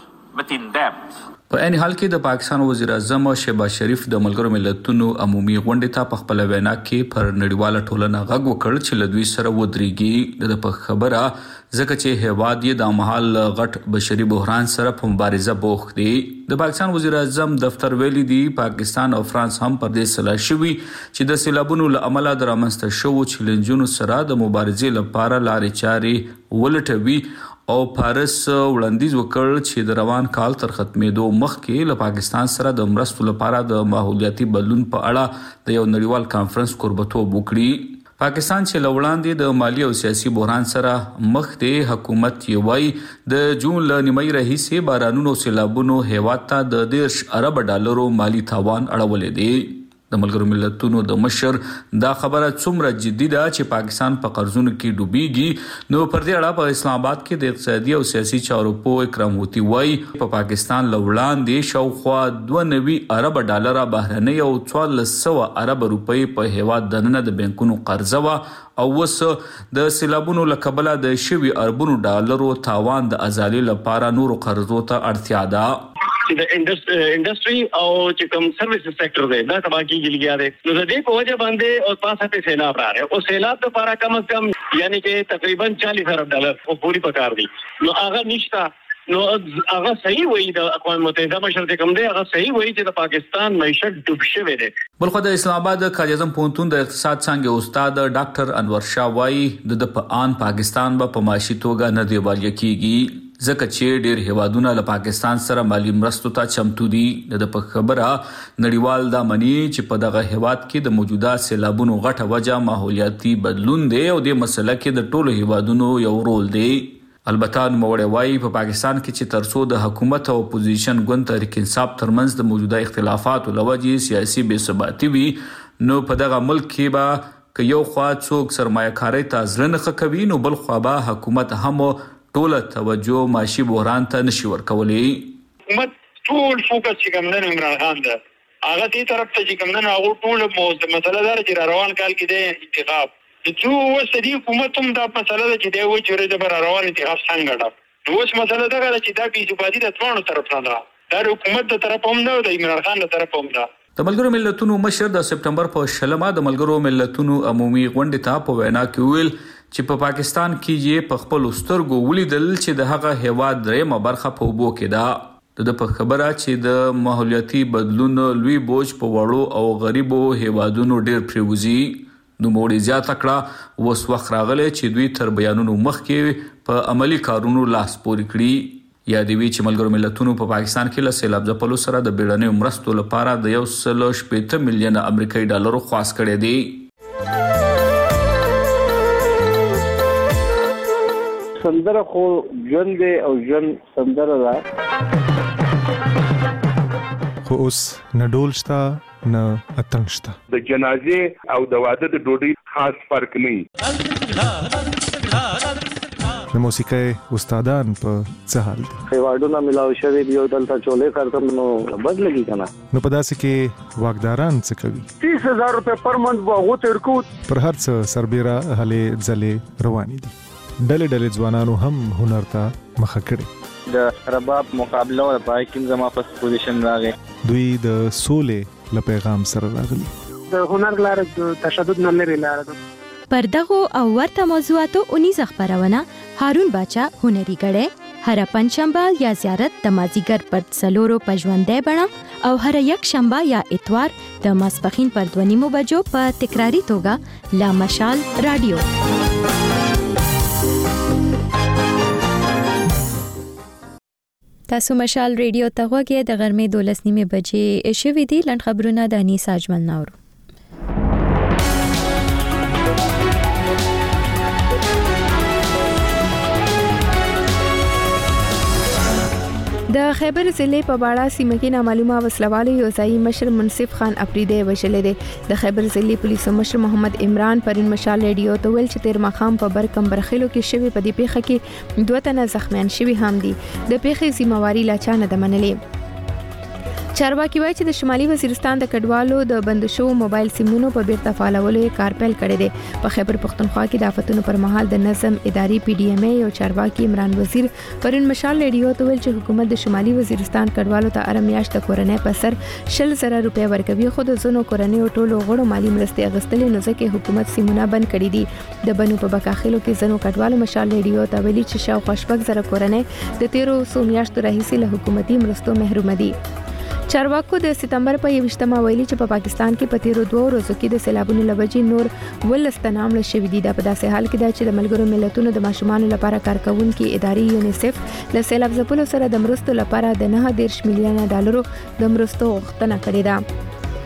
Speaker 20: په عین حال کې د پاکستان وزیر اعظم شهباز شریف د ملګرو ملتونو عمومي غونډې ته په خپل وینا کې پر نړیواله ټولنه غږ وکړ چې له دوی سره ودرېږي. د خبره ځکه چې هیواد یې د مهال غټ بشري بحران سره په مبارزه بوخت دی. د پاکستان وزیر اعظم دفتر ویلي دی پاکستان او فرانس هم پر دې سلا شوي چې د سیلابونو له امله د رامنځته شوو چیلنجونو سره د مبارزې لپاره لارې چارې ولټوي او پاریس وړاندیز وکړ چې د روان کال تر ختمېدو مخکې له پاکستان سره د مرستو لپاره د ماحولیاتي بدلون په اړه د یو نړیوال کانفرنس کوربتوب وکړي. پاکستان چې لوړاندې د مالی او سیاسي بحران سره مخ دی، حکومت یې وايي د جون ل نیمې راهیسې بارانونو او سیلابونو هیواد ته د 10 ارب ډالرو مالی تاوان اړولې دی. د ملګرو ملتونو د مشر دا خبره څومره جدي ده چې پاکستان په قرضونو کې ډوبېږي. نو پر دې اړه په اسلام آباد کې د اقتصادي او سیاسي چارو په اکرام هوتی وايي په پاکستان لوړاندې شاوخوا 92 ارب ډالر بهرنۍ او 1400 ارب روپۍ په هیواد دننه د بانکونو قرضه وا او وس د سیلابونو له کبله د شوي اربونو ډالرو تاوان د ازالي لپاره نورو قرضو ته اړتیا ده.
Speaker 21: د انډستری او چې کوم سرویس سېکټر دی دا تباہ کیږي دی. نو د دې په وجه باندې او پاسه په سیلاب راغی او سیلاب لپاره کم از کم یعنی کې تقریبا 40 ارب ډالر او پوری پکار دي. نو هغه نشته. نو هغه صحیح وایي د اقوام متحده مشر ته کوم دی هغه صحیح وایي چې د پاکستان معیشت ډوب شوی دی.
Speaker 20: بلخو د اسلام آباد قائد اعظم پوهنتون د اقتصاد څانګې استاد ډاکټر انور شاه وايي د په آن پاکستان په معاشي توګه نه دیوالیه کیږي ځکه چې ډېر هیوادونه له پاکستان سره مالی مرستو ته چمتو دي. د خبره نړیوال دا مني چې په دغه هیواد کې د موجوده سیلابونو غټه وجه ماحولیاتي بدلون دی او د مسله کې د ټولو هیوادونو یو رول دی. البته نوموړی وايي په پاکستان کې چې ترڅو د حکومت او اپوزیشن ګوند تحریک انصاف ترمنځ د موجوده اختلافاتو لوجې سیاسي بې ثباتي وي نو په دغه ملک کې به که یو خوا څوک سرمایه‌کاري ته زړه نه کوي نو بل خوا به حکومت هم ټول توجه معاشي بحران ته نشي ورکولی.
Speaker 21: حکومت ټول فوکس چې کوم نه عمران خان ده هغه دې طرف ته چې کوم نه هغه ټول مسله دار چې روان کال کې د انتخاب چې وسدي حکومت هم دا مسله ده چې دی و چې د روان انتخاب څنګه ده. نو اوس مسله ده چې دا بي ثباتي د ټولو طرف نه ده. دا حکومت د طرف هم نه د عمران خان د طرف هم ده.
Speaker 20: د ملګرو ملتونو مشر د سپټمبر په 16 د ملګرو ملتونو عمومي غونډې ته په وینا کې ویل چې په پاکستان کې یې په خپل سترګو ولیدل چې د هغه هیواد درېمه برخه په اوبو کې ده. د خبره چې د ماحولیاتي بدلون لوی بوج په وړو او غریبو هیوادونو ډېر پریوزي. نو موږ زیاته کړه وس وخت راغلی چې دوی تر بیانونو مخکې په عملی کارونو لاس پورې کړي. یا دی وی چې ملګرو ملتونو په پاکستان کې له سیلاب ځپلو سره د بیړنیو مرستو لپاره د 1.8 ملیون امریکایي ډالرو خواست کړی دی.
Speaker 6: سندره خو ژوند دی او ژوند سندره ده.
Speaker 13: خو اوس نه ډول شته نه اتڼ شته.
Speaker 7: د جنازې او د واده د ډوډۍ خاص فرق نه.
Speaker 13: د موسیقۍ استادان په څه حال دي؟
Speaker 6: خیواړونه ملاو شوی دی او دلته چولې کارتم نو بد لګي کنه.
Speaker 13: نو په داسې کې واګداران څه کوي؟
Speaker 14: 30000 روپے پر منث واغو تر کو
Speaker 13: پر هر څه سربېره هلې ځلې روانې دي. ډلې ډلې ځوانانو هم هنر ته مخه کړي.
Speaker 22: د رباب مقابله او پای کې زما په پوزیشن راغی.
Speaker 13: دوی د سولې له پیغام سره راغلي.
Speaker 14: د هنر لار د تشدد نه لري لار ده.
Speaker 1: پر دغه او ورته موضوعاتو 19 خبرونه هارون باچا هنري غړې هر پنځشنبه یا زیارت د مازیګر پر څلورو پژوندې بڼه او هر یک شنبه یا اتوار د ماسپخین پر 2:30 بجو په تکراری توګه لا مشال رادیو. تاسو مشال رادیو ته غوږی د غرمې 12:30 بجې شوې دي. لنډ خبرونه د انیس اجمل ناورو. د خیبر ضلع په باړه سیمه کې نامعلومه وسلوالو یو ځای مشر منصف خان اپریدی وشلې ده. د خیبر ضلع پولیسو مشر محمد عمران پرون مشال رادیو ته ویل چې تیر مخام په برکم برخلو کې شوی په دې پیښه کې 2 تنه زخمیان شوی هم دي. د پیښې ذمہواری لا چا نه ده منلې. چارواکي وایي چې د شمالي وزیرستان د کډوالو د بندشو موبایل سیمونو په بیرته فعالولو کار پیل کړی دی. په خیبر پختونخوا کې د آفتونو پر مهال د نظم اداري پی ډي ایم ای او چارواکي عمران وزیر پرون مشال رادیو ته ویل چې حکومت د شمالي وزیرستان کډوالو ته ارم میاشت کورنۍ په سر 20,000 روپۍ ورکوي، خو د زونو کورنۍ ټولو غړو مالی مرستې اغستلې، نو ځکه حکومت سیمونه بند کړي دي. د بنو په بکاخلو کې زونو کډوالو مشال رادیو ته ویلي چې شاوخوا 6,000 کورنۍ د 13 میاشتو راهیسې له حکومتي مرستو محروم دي. چارواکو د سپتمبر په 21مه ویلي چې په پاکستان کې په تیرو 2 ورځو کې د سیلابونو لوجې نور ولستنام له شوې دي. په داسې حال کې دا چې د ملګرو ملتونو د ماشومانو لپاره کارکونکو ادارې یونیسف له سیلاب ځپلو سره د مرستو لپاره د 9.3 میلیونه ډالرو د مرستو غوښتنه کړې ده.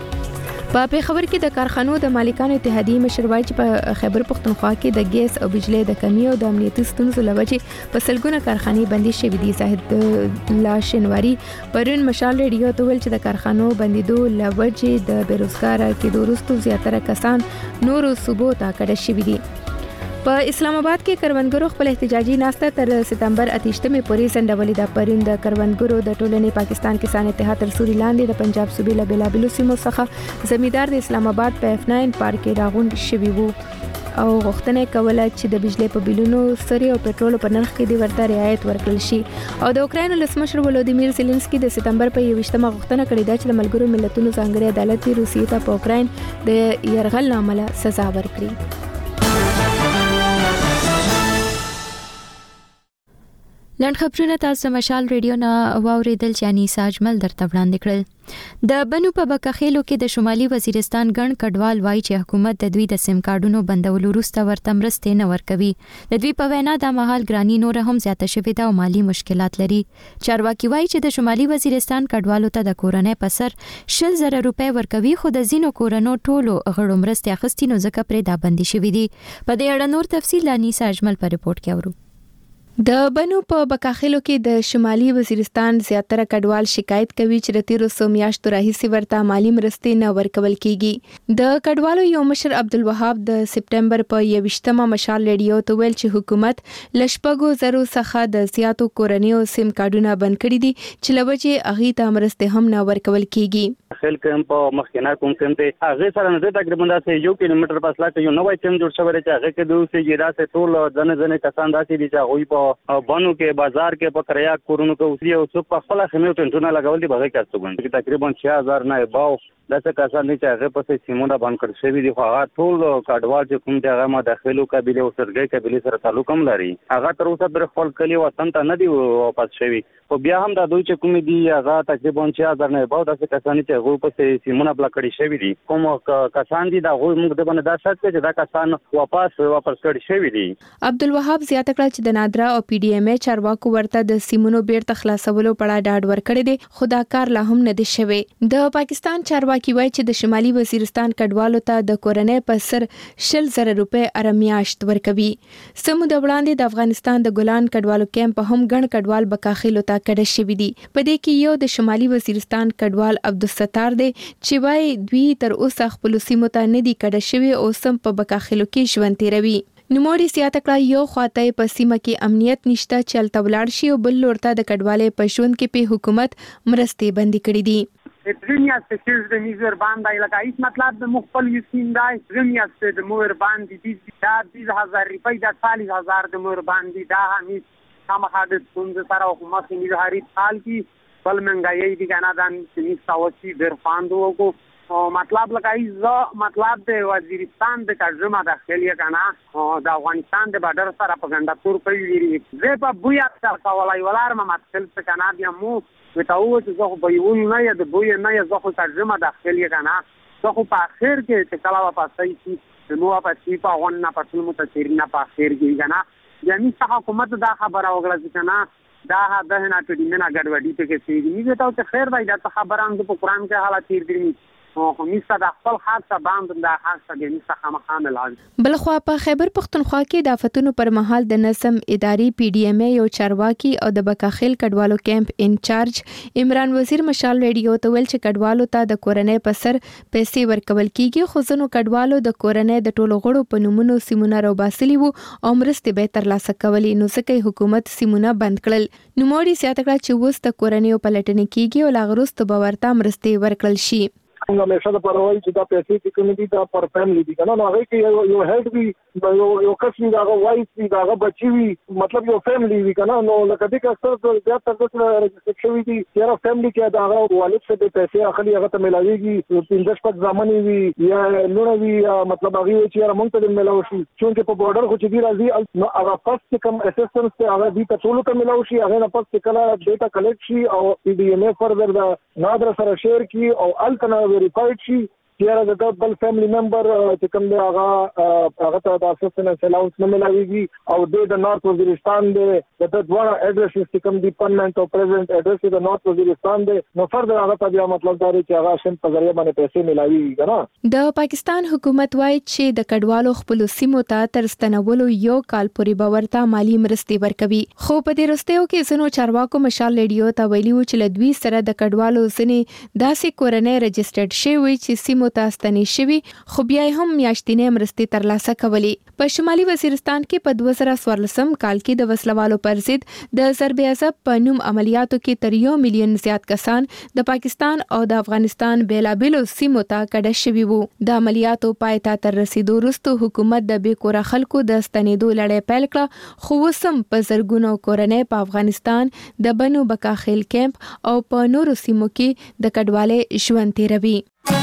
Speaker 1: په پیښور کې د کارخانو د مالکانو اتحادیې مشر وایي چې په خیبر پختونخوا کې د ګیس او بجلی د کمی او د امنیتي ستونزو لوجې په سلګونه کارخانې بندي شوې دي. زاهد لاشنواری پرون مشال رادیو ته ویل چې د کارخانو بندیدو لوجې د بیروزګار کېدو وروسته زیاتره کسان نورو صوبو ته کډه شوي دي. په اسلام آباد کې کروندګرو خپل احتجاجي ناسته تر سپتمبر 28مې پورې سندولې ده. پرون د کروندګرو د ټولنې پاکستان کسان اتحاد تر سوري لاندې د پنجاب صوبې له بېلابېلو سیمو څخه زمیندار د اسلام آباد په F9 پارک کې راغونډ شوي وو او غوښتنه کوله چې د بجلی په بیلونو سری او پټرول په نرخ کې د ورته رعایت ورکړل شي. او د اوکراین ولسمشر ولودیمیر زيلنسکي د سپتمبر په 21مه غوښتنه کړې ده چې د ملګرو ملتونو ځانګړي عدالت روسیې ته په اوکراین د يرغل عمله سزا ورکړي. لنډ خبرونه تاسو مشال رادیو نه واوریدل چې انیس اجمل درته وړاندې کړل. د بنو په بکاخېلو کې د شمالي وزیرستان ګڼ کډوال وایي چې حکومت د دوی د سیم کارډونو بندولو وروسته ورته مرستې نه ورکوي. د دوی په وینا د مهال ګرانی نور هم زیاته شوې ده او مالی مشکلات لري. چارواکي وایي چې د شمالي وزیرستان کډوالو ته د کورنۍ په سر 20,000 روپۍ ورکوي، خو د ځینو کورنو ټولو غړو مرستې اخیستي، نو ځکه پرې دا بندي شوې دي. په دې اړه نور تفصیل انیس اجمل په ریپورت کې اورو. د بنو په بکاخلو کې د شمالي وزیرستان زیاتره کډوال شکایت کوي چې د 13 میاشتو راهیسې ورته مالی مرستې نه ورکول کیږي. د کډوالو یو مشر عبدالوهاب د سپتمبر په 21مه مشال رادیو ته ویل چې حکومت لشپګو زرو څخه د زیاتو کورنیو سیم کارډونه بند کړي دي چې لوجې اغي ته مرستې هم نه ورکول کیږي.
Speaker 6: خل کوم په مخکنه کوم سم ته هغه سره نه تقریبا داسې 1 کیلومتر فاصله کې یو نوې سیم جوړ شوی چې هغه کې دوی چې داسې ټول ځنه کسان داسې دي چې هغه په بانو کې بازار کې په کریا کورونو کې اوسي او څوک په خپل خمه ټنټونه لګول دي بغیر کار څنګه تقریبا 6000 نه باو داسې کسان چې هغه په سیمونه باندې کړ شوی دي. هغه ټول کډوال چې کوم دغه ما داخلو قبيله او سرګي قبيله سره تعلق هم لري. هغه تر اوسه پر خپل کلی وطن ته نه دی واپس شوی. او بیا هم دا دوی چې کوم دي هغه تقریبا 6000 نه باو داسې کسان چې هغه په سیمونه بلا کړی شوی دي. کوم کسان دي دا موږ د باندې دا شک چې دا کسان واپس کړی شوی دي.
Speaker 2: عبدالوهاب زیاته کړه چې د نادرا او پی ډي ایم ای چارواکو ورته د سیمونو بیرته خلاصولو په اړه ډاډ ورکړی دی، خو دا کار لا هم نه دی شوی. د پاکستان چارواکي وایي چې د شمالي وزیرستان کډوالو ته د کورنۍ په سر 20,000 روپۍ ارمیاشت ورکوي. سمو د وړاندې د افغانستان د ګلان کډوالو کیمپ هم ګڼ کډوال بکاخلو ته کډه شوي دي. په دې کې یو د شمالي وزیرستان کډوال عبدالستار دی چې وايي دوی تر اوسه خپل سیمو ته نه دي کډه شوي او سم په بکاخلو کې ژوند تیروي. نوموړي زیاته کړه یو خواته په سیمه کې امنیت نشته چې الته ولاړ شي او بل لورته د کډوالۍ په ژوند کې په حکومت مرستې بندي کړې دي.
Speaker 3: دنیا څخه د میزر باندې لکه هیڅ مطلب د مخفل یسین دای دنیا څخه د مور باندې د 20,000 روپۍ د 40,000 د مور باندې دا همیش خامخا د څنګه سره حکومت یې هری حال کې بل منګایي دي کنه دا چې ساوسی درفاندو کو مطلب لکه مطلب د وزیرستان د ترجمه داخلي کنه د افغانستان د بارډر سره پګندا تور پیری زه په بویا تاسو ولای ولار ما متل څه کنه بیا مو وتاو چې زه به یو نه د بویا نه زه خو ترجمه داخلي کنه خو په اخر کې چې کله پاسای چې نو په چې په ونه په ټول متشرین په اخر کې کنه یعنی حکومت دا خبره وکړه چې کنه دا د نه ټډی نه ګډوډي ته کې سي دي ته خیر وای دا خبره هم په قران کې حالات تیر دي او میسته د خپل حق څخه باندې د حق څخه میسته خامل حاضر
Speaker 2: بلخوا په خیبر پختونخوا کې د آفتونو پر مهال د نظم اداري پی ډی ایم یو چارواکي او د بکاخیل کډوالو کیمپ انچارج عمران وزیر مشال ریډیو ته ویل چې کډوالو ته د کورنۍ په سر پیسې ورکول کیږي خو ځنو کډوالو د کورنۍ د ټولو غړو په نومونو سیمونه راوباسلي وو او مرستې به ترلاسه کولې نو ځکه حکومت سیمونه بند کړل نو موري سیاته کړه چې وست کورنۍ په لټنې کیږي او لاغروست به ورته مرستې ورکړل شي
Speaker 4: څنګه مشه د پروايي چې دا پیسې چې کوم دي دا پر فیملی دي کنه نو هغه کې یو هیډ وی یو کس وی دا وایس وی دا بچي وی مطلب یو فیملی وی کنه نو لکه دې کې اکثر زیات تر څه رجسټر شوی دي چې فیملی کې دا والد څخه د پیسې اخلي هغه ته ملاويږي 15 پک ځمنې وی یا لونه وی مطلب هغه چې موږ ته ملاوي شي چې په بورډر خو چې دی راځي نو هغه فاست کم اسسټنس ته هغه دي ته ټول ته ملاوي شي هغه نه پس کله ډیټا کلیکټ شي او پی ډی ایم فردر دا نادر سره شیر کی او التنا ویریفاید شي چې دا بل فیملی ممبر چې کوم دی هغه ته د اسسټنس الاونس نه ملاويږي او د نارث وزیرستان د دوه اډرس چې کوم دی پرمننت او پریزنت اډرس د نارث وزیرستان دی نو فردر هغه ته بیا مطلب دا دی چې هغه شین په ذریعہ باندې پیسې ملاويږي کنه
Speaker 2: د پاکستان حکومت وايي چې د کډوالو خپل سیمو ته تر ستنولو یو کال پورې باورته مالی مرستې ورکوي خو په دې رستیو کې زنو چارواکو مشال ریډیو ته ویلي و چې لدوی سره د کډوالو ځنې داسې کورنۍ رجسټرډ شوی چې سیمو تاستنی شوی خو بیا هم میاشتنې مرستې ترلاسه کولې په شمالي وزیرستان کې په 2014 کال کې د وسلوالو پر ضد د ضرب عصب په نوم عملیاتو کې تر 1 ملیون زیات کسان د پاکستان او د افغانستان بیلابېلو سیمو ته کډه شوي وو د عملیاتو پای ته تر رسیدو وروسته حکومت د بیکوره خلکو د ستنېدو لړۍ پیل کړه خو وسم په زرګونو کورنۍ په افغانستان د بنو بکاخیل کیمپ او په نورو سیمو کې د کډوالۍ ژوند تیروي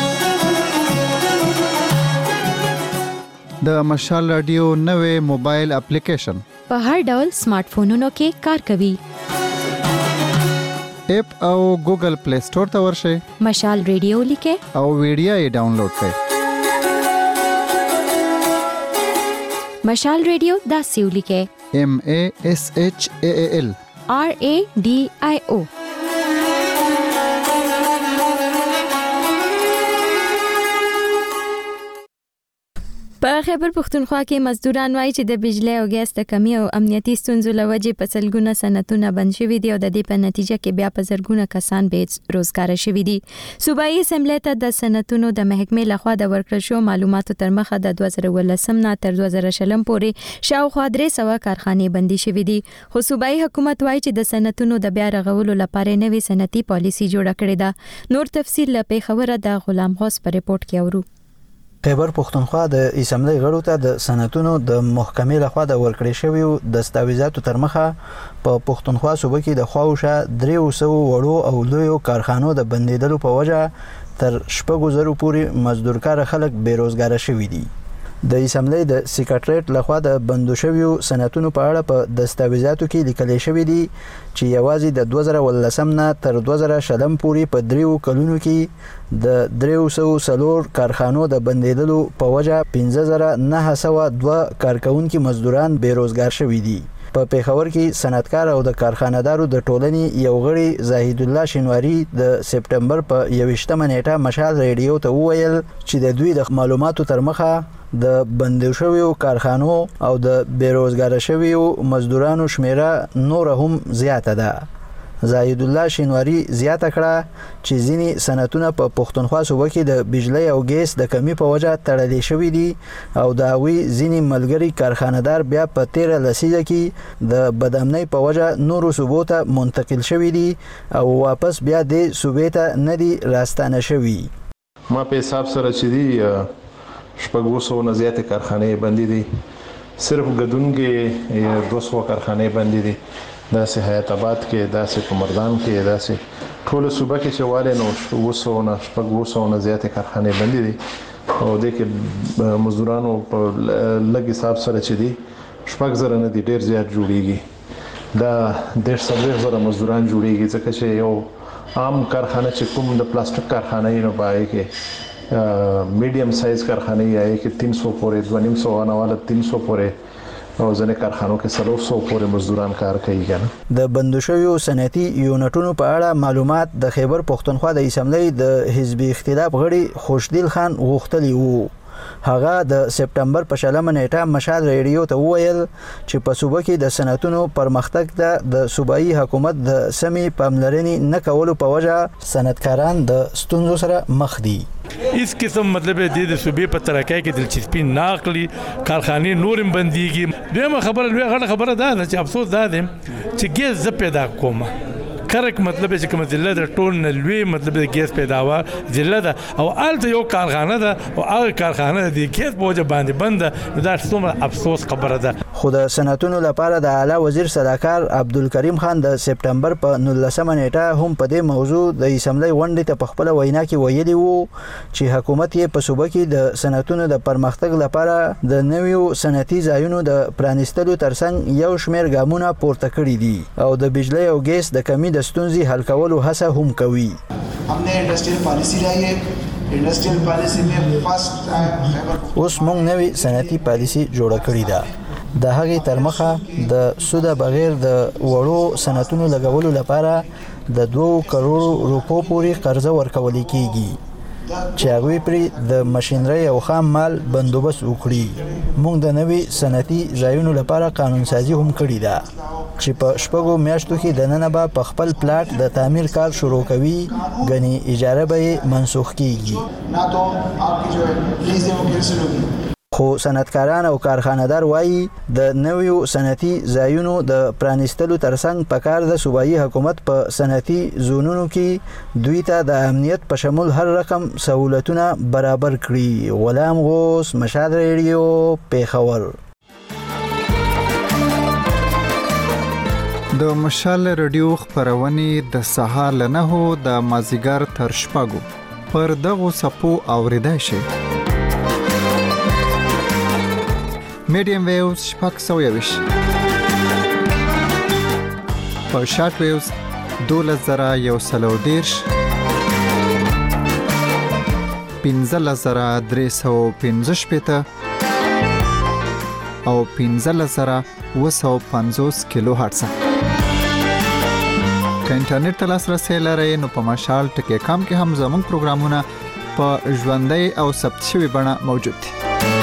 Speaker 8: د مشال رادیو نوې موبایل اپلیکیشن
Speaker 1: په هر ډول سمارټ فونونو کې کار کوي
Speaker 8: اپ او ګوګل پلی سٹور ته ورشئ
Speaker 1: مشال رادیو لیکه
Speaker 8: او ویډیو یې ډاونلوډ کړئ
Speaker 1: مشال رادیو دا سیو لیکه
Speaker 8: MASHAAL
Speaker 1: RADIO په خیبر پختونخوا کې مزدوران وایي چې د بجلی او ګاز د کمی او امنیتي ستونزو لوجې په سلګونه صنعتونه بند شوي دي او د دې په نتیجه کې بیا په زرګونه کسان بې روزګار شوي دي صوبایي اسمبلی ته د صنعتونو د محکمې لخوا د ورکړل شو معلوماتو تر مخه د 2018 نه تر 2020 پورې شاوخوا 300 کارخانې بندي شوي دي خو صوبایي حکومت وایي چې د صنعتونو د بیا رغولو لپاره نوې صنعتي پالیسي جوړه کړې ده نور تفصیل له پیښوره د غلام غوث په ریپورت کې اورو
Speaker 23: خیبر پختونخوا د اسمبلی غړو ته د صنعتونو د محکمې لخوا د ورکړې شویو دستاویزاتو تر مخه په پختونخوا صوبه کې د خواوشه 300 وړو او لویو کارخانو د بندیدلو په وجه تر 8,000 پورې مزدورکار خلک بیروزګار شوي دي د اسمبلی د سیکریټریټ لخوا د بندو شویو صنعتونو په اړه په دستاویزاتو کې لیکل شوی دی چې یوازې د 2018 نه تر 2020 پورې په 3 کلونو کې د 304 کارخانو د بندیدلو په وجه 15902 کارکونکو مزدوران بیروزګار شوي دي په پیښور کې صنعتکار او د کارخانه‌دارو د ټولنې یو غړي زاهد الله شینواری د سپټمبر په 21مه نیټه مشال ریډیو ته وویل چې د دوی د معلوماتو تر مخه د بندو شویو کارخانو او د بیروزګار شویو مزدورانو شمیره نور هم زیاته ده زاهد الله شینواری زیاته کړه چې ځینی صنعتونه په پختونخوا صوبه کې د بجلی او ګیس د کمی په وجه تړلې شوي دي او دا وی ځینی ملګری کارخانه‌دار بیا په 13 لسیزه کې د بدامنۍ په وجه نورو صوبو ته منتقل شوي دي او واپس بیا د صوبې ته نه دي راستانه شوي
Speaker 24: ما په حساب سره چې دی شپږ نه زیاتې کارخانې بندي دي صرف ګدون کې 200 کارخانې بندي دي داسې حیات آباد کې داسې کمردان کې داسې ټول صوبه کې چې والي نو 200 نه شپږ نه زیاتې کارخانې بندي دي او د کې مزدورانو په لږ حساب سره چې دي 8,000 نه دي ډیر زیات جوړیږي دا 150,000 مزدوران جوړیږي ځکه چې یو عام کارخانه چې کوم د پلاستیک کارخانه یې نو پای کې میډیم سایز کارخانه یې کې 300 پورې 250 غنواله 300 پورې او ځنې کارخانو کې 300 پورې مزدوران کار کوي کنه.
Speaker 23: د بندوشویو صنعتي یونټونو په اړه معلومات د خیبر پښتونخوا د اسمبلی د حزبي اختلاف غړي خوشدل خان غوښتلی وو. هغه د سپټمبر په 14 نیټه مشال ریډیو ته وویل چې په صوبه کې د صنعتونو پرمختګ د صوبایي حکومت د سمې پاملرنې نه کولو په وجه صنعتکاران د ستونزو سره مخ دي.
Speaker 9: اس قسم مطلب د صوبې په ترقۍ کې دلچسپي ناقلی کارخانې نورم بنديږي. دغه خبره لوی غړ خبره ده چې افسوس ده چې ګیس ز پیدا کوم کرک مطلب چې کوم ضلع د ټول نلوي مطلب د ګیس پیداوار ضلع ده او الته یو کارخانه ده او هغه کارخانه د ګیس په وجه باندې بند دا څومره افسوس خبره ده.
Speaker 23: خو د صنعتونو لپاره د اعلی وزیر صلاحکار عبدالکریم خان د سپټمبر په 19 نیټه هم په دې موضوع د اسمبلی غونډې ته په خپل وینا کې ویلي وو چې حکومت یې په صوبه کې د صنعتونو د پرمختګ لپاره د نویو صنعتي ځایونو د پرانیستلو ترڅنګ یو شمېر ګامونه پورته کړي دي او د بجلی او ګیس د کمی د ستونزې حل کولو هڅه هم کوي.
Speaker 10: हमने industrial policy लाई है. इंडस्ट्रियल पॉलिसी में फर्स्ट टाइम खैबर
Speaker 23: اوس موږ نوې صنعتي پالیسي جوړه کړې ده. د هغې تر مخه د سوده بغیر د وړو صنعتونو لګولو لپاره د 2 کروڑ روپو پورې قرضه ورکول کیږي چې هغه پرې د ماشينري او خام مال بندوبست وکړي. موږ د نوې صنعتي ځایونو لپاره قانون سازي هم کړې ده چې په شپږو میاشتو کې د نن به په خپل پلاټ د تعمیر کار شروع کوي غني اجاره به منسوخ کیږي.
Speaker 10: ना तो आपकी जो लीज है वो कैंसिल होगी.
Speaker 23: خو صنعتکاران او کارخانه‌دار وایي د نویو صنعتي ځایونو د پرانیستلو ترڅنګ پکار د صوبایي حکومت په صنعتي زونونو کې دوی ته د امنیت په شمول هر رقم سہولتونه برابر کړي. غلام غوث، مشال ریډیو، پیښور.
Speaker 8: د مشال ریډیو خبرونه د سهار له 9 د مازیګر تر شپږو پر دغه سپو اوریدای شي. میډیم ویوز شپږ سویوش په شارټ ویوز 12110 15315 او 15750 کیلو هرتز. که انټرنیټ ته لاسرسي لرئ نو په مشال ټکی کام کې هم زموږ پروګرامونه په ژوندۍ او ثبت شوی بڼه موجود دي.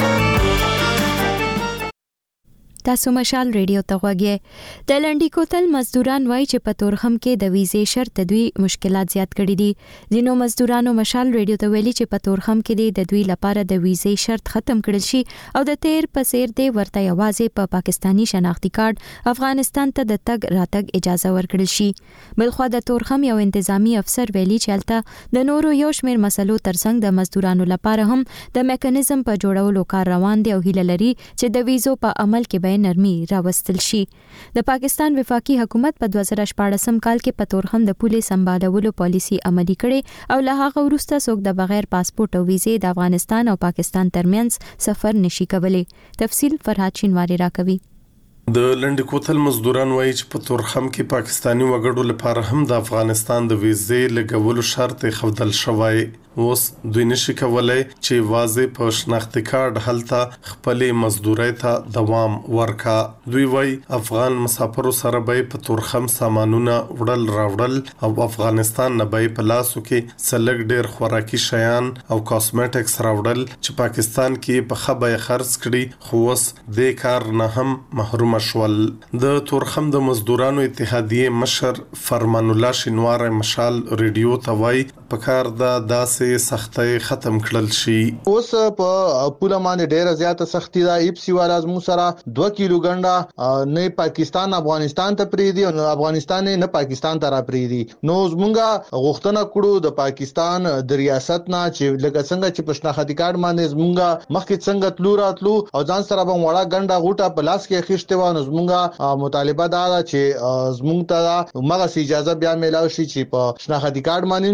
Speaker 1: تاسو مشال ریډیو ته غوږی. د لنډی کوتل مزدوران وایي چې په تورخم کې د ویزې شرط دوی مشکلات زیات کړي دي. ځینو مزدورانو مشال ریډیو ته ویلي چې په تورخم کې د دوی لپاره د ویزې شرط ختم کړل شي او د تیر پسیر دی ورته یوازې په پاکستانی شناختی کارت افغانستان ته د تګ راتګ اجازه ورکړل شي. بلخو د تورخم یو انتظامی افسر ویلي چې الته د نورو یو شمیر مسلو ترڅنګ د مزدورانو لپاره هم د میکانیزم په جوړولو کار روان دی او هیله لري چې د ویزو په عمل کې به نرمي راوستل شي. د پاکستان وفاقي حکومت په 2014 کال کې په تورخم د پولې سمبالولو پالیسی عملي کړي او له هغه وروسته څوک د بغیر پاسپورت او ویزې د افغانستان او پاکستان ترمنځ سفر نشي کولای. تفصیل فرهاد شینواری راکوي.
Speaker 7: د لنډ کوتل مزدوران وایي چې په تورخم کې پاکستانی وګړو لپاره هم د افغانستان د ویزې لګولو شرط خودل شوی. اوس دوی نشي کولای چې واځي په شناختی کارت هلته خپل مزدوري ته دوام ورکا. دوی وایي افغان مسافرو سره به په تورخم سامانونه وړل راوړل او افغانستان نه به په لاسو کې سلګ ډیر خوراکي شیان او کاسمیټکس راوړل چې پاکستان کې په خبره خرڅ کړي خو اوس د کار نه هم محروم شول. د تورخم د مزدورانو اتحادیه مشر فرمان الله شینوار مشال ریډیو ته وایي په کار داسې سختي ختم کړل شي.
Speaker 11: اوس په پوله باندې ډیره زیاته سختی ده. ایپسی والا زمو سره 2 کیلو ګنډه نه پاکستان افغانستان ته پریدي او افغانستان نه پاکستان ته را پریدي. نو زمونږه غوښتنه کړو د پاکستان د ریاست نه چې لکه څنګه چې پښناختی کارت باندې زمونږه مخکې څنګه تلو راتلو او ځان سره به وړه ګنډه غوټه په لاس کې خښته و. نو زمونږه مطالبه ده چې زمونږ ته مغه اجازه بیا ملاوي شي چې په شناختی کارت باندې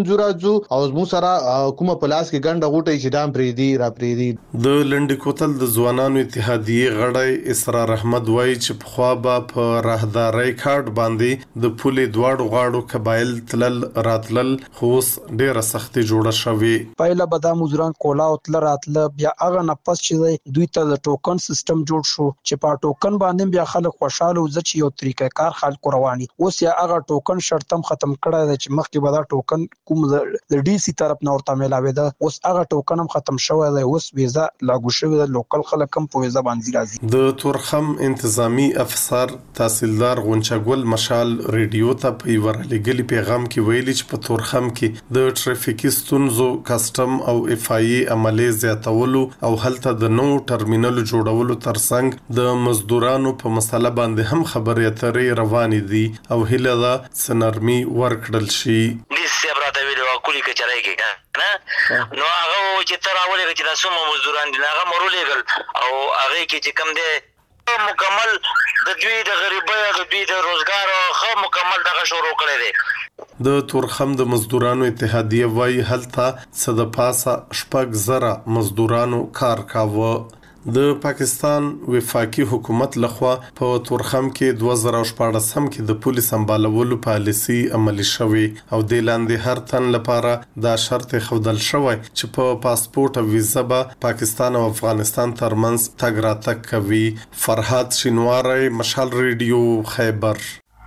Speaker 11: راځو او زمو سره کومه پلاس کې ګنده غوټي چې دام پریدي را پریدي.
Speaker 7: د لنډ کوتل د ځوانانو اتحادیه غړی اسرار احمد وای چې په خوا به په راهداري کارت باندې د پولې دواړو غاړو قبایل تلل راتلل خوس ډیره سختي جوړه شوې.
Speaker 5: پایله به دا مزدوران کولا او تل راتله بیا هغه نفس چې دوی ته د ټوکن سیستم جوړ شو چې په ټوکن باندې بیا خلک خوشاله وځي چې یو طریقې کار خلک رواني. اوس یا هغه ټوکن شرطم ختم کړی دی چې مخکې به دا ټوکن کوم د ډي سي طرف نه ورته ملاوي ده، اوس هغه ټوکن هم ختم شوی دی. اوس ویزا لاګو شوی دی، لوکل خلک هم په ویزا باندې راځي. د
Speaker 7: تورخم انتظامی افسر تحصیلدار غونچګل مشال ریډیو ته په ورلګلی پیغام کې ویلي چې په تورخم کې د ټریفیکي ستونزو کسٹم او اف آی عملي زیاتولو او هلته د نو ټرمینل جوړولو ترڅنګ د مزدورانو په مسله باندې هم خبرې اترې روانې دي او هله دا سنرمي ورکړل شي.
Speaker 12: سیبراته ویلو کولی کچرای کې نه نو هغه چې تر اولې چې د سومو مزدوران دي هغه مرولېګل او هغه کې چې کم دی مکمل د دوی د غریبۍ د دوی د روزګار خو مکمل دغه شروع کړی دی.
Speaker 7: د تورخم د مزدورانو اتحادیه وای هلته صد پاسه شپږ زره مزدورانو کار کاوه. د پاکستان وفاقي حکومت لخوا په تورخم کې 2014 کې د پولیس سمبالولو پالیسي عملي شوې او د لاندې هر تن لپاره دا شرط خودل شوی چې په پاسپورت او ویزا به پاکستان او افغانستان ترمنځ تګ راتګ کوي. فرحات شینواری، مشال ریډیو، خیبر.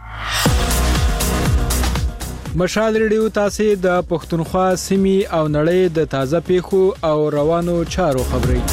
Speaker 15: مشال ریډیو تاسو د پښتونخوا سیمې او نړۍ د تازه پیښو او روانو چارو خبري.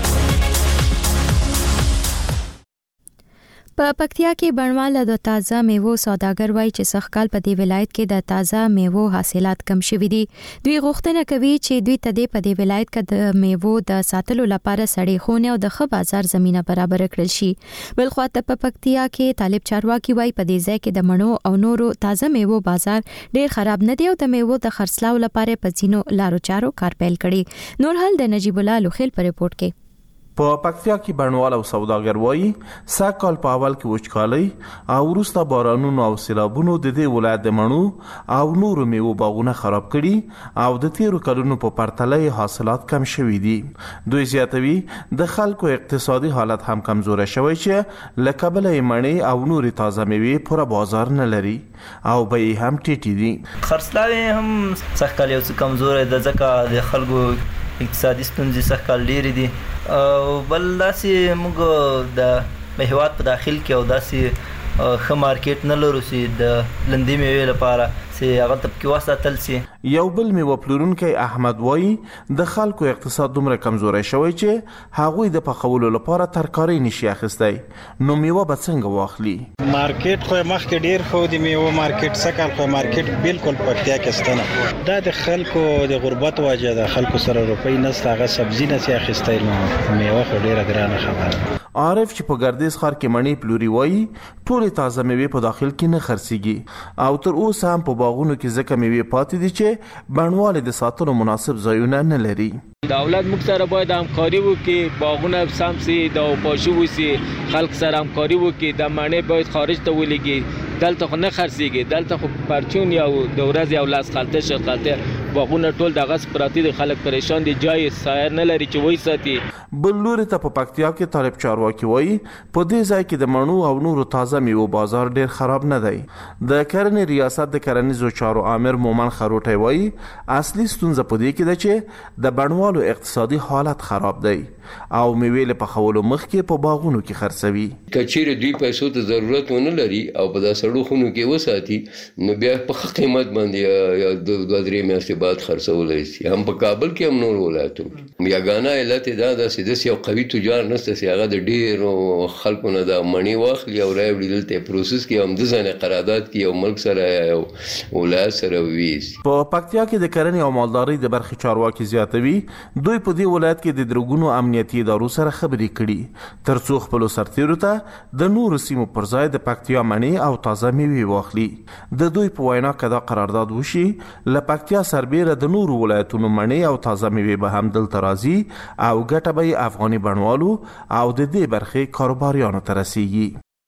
Speaker 1: په پکتیا کې بڼواله د تازه میوو سوداګر وایي چې سخکال په دې ولایت کې د تازه میوو حاصلات کم شوي دي. دوی غوښتنه کوي چې دوی ته په دې ولایت کې د میوو د ساتلو لپاره سړې خونه او د ښه بازار زمينه برابر کړل شي. بل خو ته په پکتیا کې طالب چارواکي وایي په دې ځای کې د مڼو او نورو تازه میوو بازار ډیر خراب نه دی او د میوو د خرڅلاو لپاره په ځینو لارو چارو کار پیل کړي. نور حال د نجیب الله لوخیل په ریپورت کې.
Speaker 16: په پکتیا کې بڼوال او سوداګر وایي ساکال په اول کې وچکالي او وروسته بارانونو او سیلابونو د دې ولایت د مڼو او نورو میوو باغونه خراب کړي او د تیرو کلونو په پرتله حاصلات کم شوي دي. دوی زیاتوي د خلکو اقتصادي حالت هم کمزوره شوی چې لکبل مڼې او نوري تازه میوې پوره بازار نه لري او به هم ټیټي دي.
Speaker 25: خرڅلاوي هم سخکال یو څه کمزوره ده ځکه د خلکو اقتصادي ستونزې سخکال ډېرې دي او بل داسې موږ د هیواد په داخل کې او داسې ښه مارکیټ نه لرو چې د لندې میوې لپاره چې هغه ته پکې وساتل شي.
Speaker 16: یو بل میوه پلورونکی احمد وایي د خلکو اقتصاد دومره کمزوری شوی چې هغوی د پخولو لپاره ترکاري نشي اخیستی. نو میوه به څنګه واخلي؟
Speaker 26: مارکیټ خو مخکې ډیر خو د میوه مارکیټ سکه خو مارکیټ بالکل پکتیا کې ستنه دا د خلکو د غربت وجه د خلکو سره روپۍ نسته هغه سبزی نه سي اخیستی نو میوه خو ډیره ګرانه خبره.
Speaker 16: عارف چې په ګردیز ښار کې مڼې پلوري وایي ټولې تازه میوې په داخل کې نه خرڅېږي او تر اوسه هم په باغونو کې ځکه میوې پاتې دي چې بڼوال د ساتلو مناسب ځایونه نه لري.
Speaker 27: دولت موږ سره باید همکاري وکړي، باغونه سم سي د پاشو وسی خلک سره همکاري وکړي. د مڼې باید خارج ته ولېږي، دلته خو نه خرڅېږي، دلته خو پرچون یا د ورځې یو لاس خلطه شغلته باغونه ټول دغه پراتی دي، خلک پریشان دي، جای سایر نه لري چې وای ساتي.
Speaker 16: بل لوري ته په پکتیا کې طالب چارواکي وایي په دې ځای کې د مڼو او نورو تازه میوو بازار ډیر خراب نه دی. د کرنې ریاست د کرنیزو چارو امر مومن خروټی وایي اصلي ستونزه په دې کې ده چې د بڼوالو اقتصادي حالت خراب دی او میوې له پخولو مخکې په باغونو کې خرڅوي.
Speaker 28: کچېره دوی پیسو ته ضرورت ونه لري او په داسړو خونو کې وساتي نو بیا په قیمت باندې د 2-3 میاشتې بعد خرڅولای شي. هم په کابل کې هم نور ولایتونو یګانه علت دا د سیدس یو قوي تجار نشته چې هغه د ډیرو خلکو نه د مڼې واخلي او راوړي دلته پروسس کې هم د ځنه قرارداد کې یو ملک سره یو ولایت سره ویس.
Speaker 16: په پکتیا کې د کرنې او مالدارۍ د برخې چارواکي زیاتوي دوی په دې ولایت کې د درګونو امنیتي ادارو سره خبرې کړي ترڅو خپل سرتیرو ته د نورو سیمو پر ځای د پکتیا مڼې او تازه میوې واخلي. د دوی په وینا کدا قرارداد وشي ل پکتیا سربیره د نورو ولایتونو مڼې او تازه میوې به هم دلته راځي او ګټه به افغاني بڼوالو او د دې برخې کاروباریانو ته رسیږي.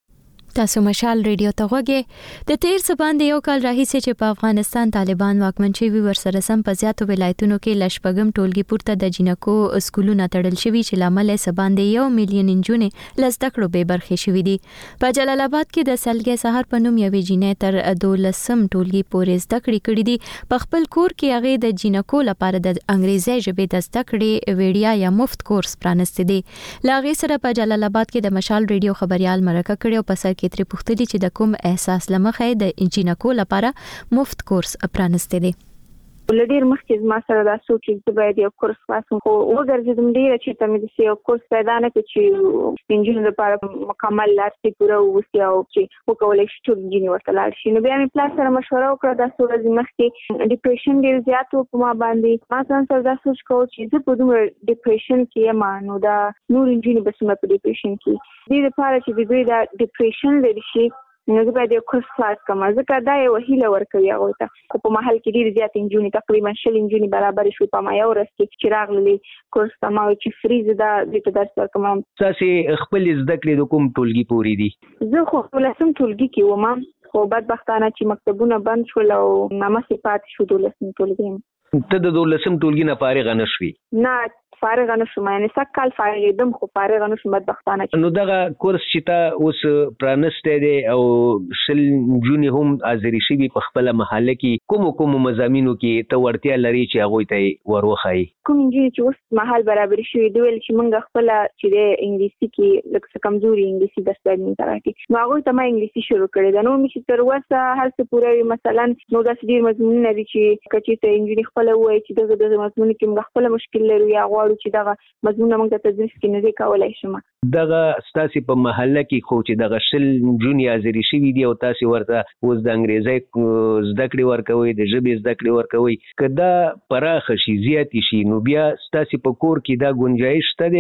Speaker 1: تاسو مشال ریډیو ته غوږی د تیر څه باندې یو کال راهیسې چې په افغانستان طالبان واکمن شوي ورسره سم په زیاتو ولایتونو کې لشپږم ټولګي پورته د جنکو سکولونه تړل شوي چې لامل یې باندې 1 میلیون نجونې لزدکړو به برخه شوي دي په جلال آباد کې د سلګي سحر په نوم یوې جنې تر 12م ټولګي پورې زدکړې کړې دي په خپل کور کې هغه د جنکو لپاره د انګریزي ژبې د زدکړې ویډیا یا مفت کورس پرانسته دي لاغي سره په جلال آباد کې د مشال ریډیو خبريال مرکه کړو په سر کې تر پوښتنې چې د کوم احساس لمخې د انجینکو لپاره مفت کورس پرانسته دي
Speaker 13: ولډیر مخکې ما سره دا سوچ چې باید یو کورس واسم خو وګرځیدم ډیر چې ته مې د یو کورس پیدا نه کړ چې انجینر لپاره مکمل لارې پوره وسی او چې وکولای شي چې انجینر ورته لاړ شي نو بیا مې پلان سره مشوره وکړه دا سورې مخکې ډیپریشن ډیر زیات و په ما باندې ما ځان سره دا سوچ کوم چې زه په دومره ډیپریشن کې یم نو دا نور انجینر به سم په ډیپریشن کې دې لپاره چې د دوی دا ډیپریشن لري شي نو زه باید یو کورس خلاص کړم ځکه دا یو هیله ورکوي هغه ته په محل کې ډیر زیات انجونی تقریبا 100 انجونی برابر شو په ما یو ورځ کې چې راغلي کورس ما چې فریز دا د درس ورکوم
Speaker 14: تاسو خپل زده کړې د کوم ټولګي پوری دي
Speaker 13: زه خو لسم ټولګي کې وم خو بدبختانه چې مکتبونه بند شول او نامه صفات شو د لسم ټولګي
Speaker 14: ته د لسم ټولګي نه فارغ نه شوي
Speaker 13: نه فارغ نه شوم یعنی سکهال فارغ دم خو فارغ نه شوم بدبختانه
Speaker 14: نو دغه کورس چې تا اوس پرانسته دي او شل جونی هم ازری شي په خپل محله کې کوم مزامینو کې ته ورتیا لري چې هغه ته وروخی
Speaker 13: کوم چې اوس محل برابر شي دی ول چې موږ خپل چې د انګلیسي کې لکه کمزوري انګلیسي درس باندې تراکي نو هغه ته ما انګلیسي شروع کړې دا نو چې تر وسه هر څه پوره مثلا نو د ډیر مضمون لري چې کچې ته انګلیسي خپل وای چې دغه مضمون کې موږ خپل مشکل لري یا چې دغه مضمون موږ ته تدریس کې نه کولای شم
Speaker 14: دغه ستاسو په محله کې خو چې دغه شل جونیا ازری شي دی او تاسو ورته اوس د انګریزي زده کړې ورکوي د ژبې زده کړې ورکوي کدا پراخ شي زیات شي نو بیا ستاسو په کور کې دا گنجائش شته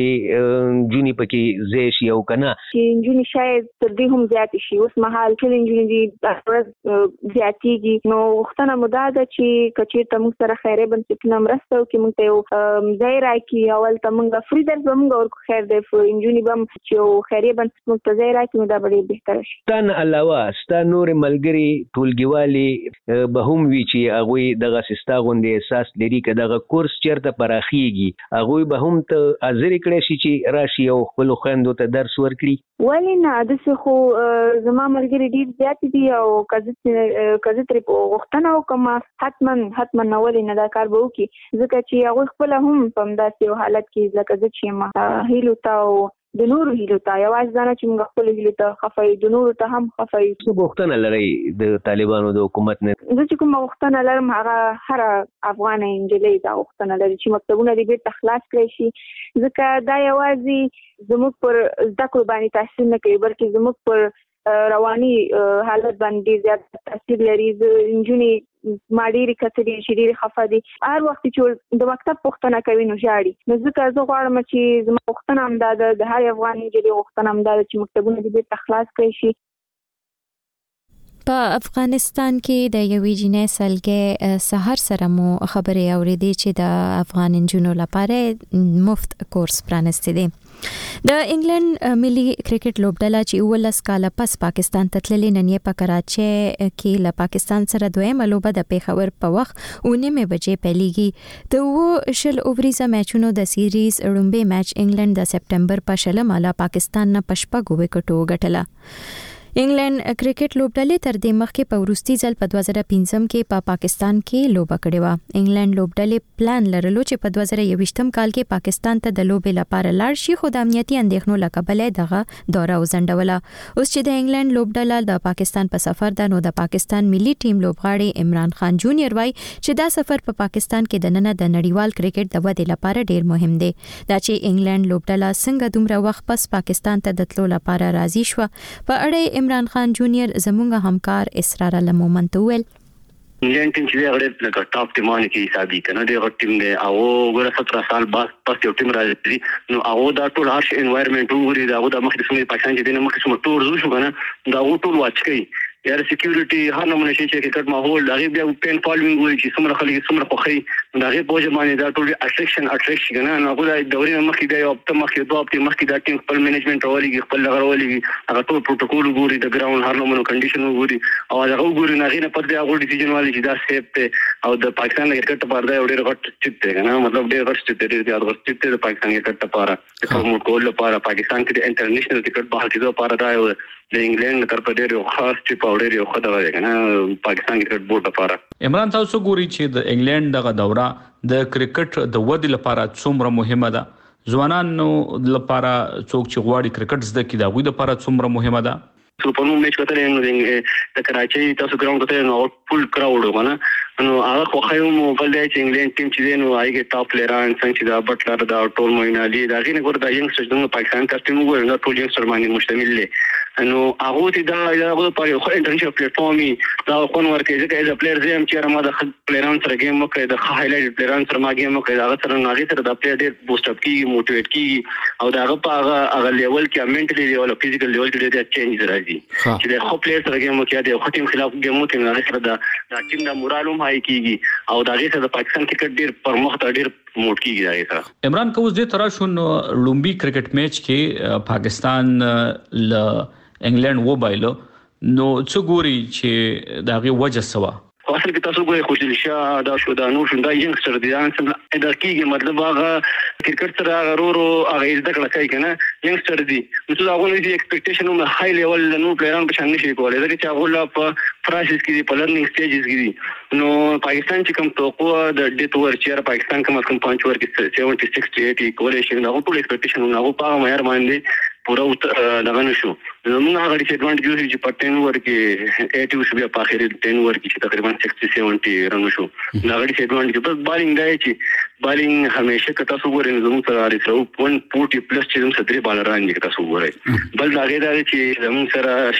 Speaker 14: چې جونی پکې زی شي او کنه
Speaker 13: چې جونی شاید تر دې هم زیات شي اوس محل کې جونی دي زیاتېږي نو وختونه مداده چې کچې ته موږ سره خیره بنسټونه مرسته او کې موږ ته ځای راکې اول ته موږ فری درس موږ ورکو خیر دی انجونی بم چې خیره بنسټ موږ ته ځای راکې نو دا به بهتر شي
Speaker 14: تن علاوه ستا نور ملګری ټولګیوالي به هم وی چې هغه دغه سستا غوندې احساس لري چې دغه کورس چیرته پراخیږي هغه به هم ته حاضر کړی شي چې راشي او خپل خويندو ته درس ورکړي
Speaker 13: ولې نه د څه خو زما ملګری ډیر زیات دي او کزه تر وختونه وکم حتما نه ولې نه دا کار به وکي ځکه چې هغه خپل هم په داسې حالت کې ځکه چې ما هیلو تا د نورو هیلو ته یوازې ځان چې موږ خپل هیلو ته خفای د نورو ته هم خفای
Speaker 14: څه غوښتنه لري د طالبانو د حکومت نه
Speaker 13: زه چې کوم غوښتنه لرم هغه هر افغان انجلۍ دا غوښتنه لري چې مکتبونه دې بیرته خلاص کړي شي ځکه دا یوازې زموږ پر زده کړو باندې تاثیر نه کوي بلکې زموږ پر رواني حالت باندې زیات تاثیر لري انجونی ماډيري کتري شریری خفه دي هر وخت چې د مکتب پوښتنه کوي نو ژاړي نو ځکه زه غواړم چې زما پوښتنه هم د هر افغان انجلۍ پوښتنه هم چې مکتبونه دې بیرته خلاص کړي شي
Speaker 1: په افغانستان کې د یوې جنې سلګي سحر سره مو خبرې اورېدې چې د افغان انجونو لپاره مفت کورس پرانسته دي د انګلند ملي کرکټ لوبډله چې ولس کاله پس پاکستان ته تللې نن یې په کراچي کې له پاکستان سره دویمه لوبه د پیښور په وخت 9 بجې پیلېږي د شل اووريزه میچونو د سیریز لومبي میچ انګلند د سپټمبر په 16 مالا پاکستان نه پشپږ وکټو ګټله انګلند کرکټ لوبډلې تر دې مخکې په وروستي ځل په 2015 کې په پاکستان کې لوبه کړې و انګلند لوبډلې پلان لرلو چې په 2021 کال کې پاکستان ته د لوبې لپاره لاړ شي خو د امنیتي اندېښنو له کبله دغه دوره وزندوله اوس چې د انګلند لوبډله د پاکستان په سفر ده نو د پاکستان ملي ټیم لوبغاړي عمران خان جونیئر وایي چې دا سفر په پاکستان کې د نن د نړیوال کرکټ د ودې لپاره ډیر مهم دی دا چې انګلند لوبډله څنګه دومره وخت پس پاکستان ته د تلو لپاره راضي شو په اړه عمران خان جونیئر زموږ همکار اسرار المومن تویل
Speaker 17: انګلند ټیم چې هغه لکه ټاپ ټیمونه کې حسابي کنه د ټیم دی او ګوره 17 سال بعد پس یو ټیم راځي نو هغه دا ټول هارش انوایرنمنت وګوري دا د مخکې سمې پاکستان چې دنه مخکې سم ټور زو شو کنه دا ټول واچ کوي یاره سکیورټي هر نمونه شي چې کرکټ ماحول هغه بیا پین فالوینګ وي چې څومره خلک څومره خوخي دا غي په ځمانه دا ټول اټریکشن کنه نو غوډه د دورې مخکې دی او په مخکې دوه په مخکې دا ټیم خپل منیجمنت راولي خپل لغرولي هغه ټول پروتوکول ګوري د ګراوند هارمونو کنډیشن ګوري او هغه ګوري نه غي نه پد هغه ډیسیژن والی چې دا سیف ته او د پاکستان کرکټ لپاره دا ډېر غټ چټ دی کنه مطلب ډېر غټ چټ دی د غټ چټ د پاکستان کرکټ لپاره کوم کول لپاره پاکستان کې د انټرنیشنل کرکټ بحال کېدو لپاره دا د انګلند تر په ډېر خاص چې پاوډر یو خدای دی کنه پاکستان کرکټ بورډ لپاره
Speaker 3: عمران تاسو ګوري چې د انګلند دغه دوره د کرکټ د ودې لپاره څومره مهمه ده ځوانانو لپاره څوک چې غواړي کرکټ زده کړي دا غوي لپاره څومره مهمه ده
Speaker 17: سپورټ میچ کتل نو د کراچۍ تاسو ګراوند کتل نو فل کراوډ ونه نو هغه خو خو مو بل دی چې انګلند ټیم چې دی نو هغه ټاپ پلیران څنګه چې دا بټلر دا ټول موین علي دا غي نه ګور دا ینګ سټر د پاکستان کاستیم وګور نو ټول ینګ سټر باندې مشتمل دی نو هغه ته دا هغه په خو انټرنیشنل پلیټ فارم دا خون ورکې چې ایز ا پلیئر زم چې ما د پلیران سره گیم وکړ د هایلایټ پلیران سره ما گیم وکړ هغه سره ناغي سره د پلیئر ډېر بوست اپ کیږي موټیویټ کیږي او دا هغه لیول کې منټلی لیول او فزیکل لیول کې ډېر چینج راځي چې خو پلیئر سره گیم وکړي د خو ټیم خلاف گیم وکړي هغه سره د ټیم د مورالوم هاي کیږي او دا غي سره د پاکستان کرکټ ډېر پرمخ ډېر موټ کیږي دا سره
Speaker 3: عمران کوز دې ترا شو لومبي کرکټ میچ کې پاکستان ل انګلند و بایلو نو څو ګوري چې دا غي وجه سوا
Speaker 17: اصل کې تاسو ګورئ خوشحال شاه دا شو دا نور شنده ینګستر دي ان څنګه دا کیږي مطلب هغه کرکټ سره غرور او هغه زده کړه کوي کنه ینګستر دي نو هغه د ایکسپیکټیشن نو هاي لیول نو پلیران په شان نشي کولای دا چې هغه لا په پروسس کې دي په لرنینګ سټیجز کې دي نو پاکستان چې کوم توقع د ډیټ ور چې پاکستان کوم پنځ ور کې 76 80 کولای شي دا ټول ایکسپیکټیشن نو هغه په معیار باندې پورا دغه نشو موږ هغه ډیس ایڈوانټیج چې په 10 ور کې 80 شو بیا په اخر 10 ور کې چې تقریبا 60 70 رن شو دا ډیس ایڈوانټیج بس بالینګ دی چې بالینګ همیشه که تاسو ګورئ نو زموږ سره اړیکه او 140 پلس چې زموږ سره 3 بالران دي تاسو ګورئ بل دا غیر دی چې زموږ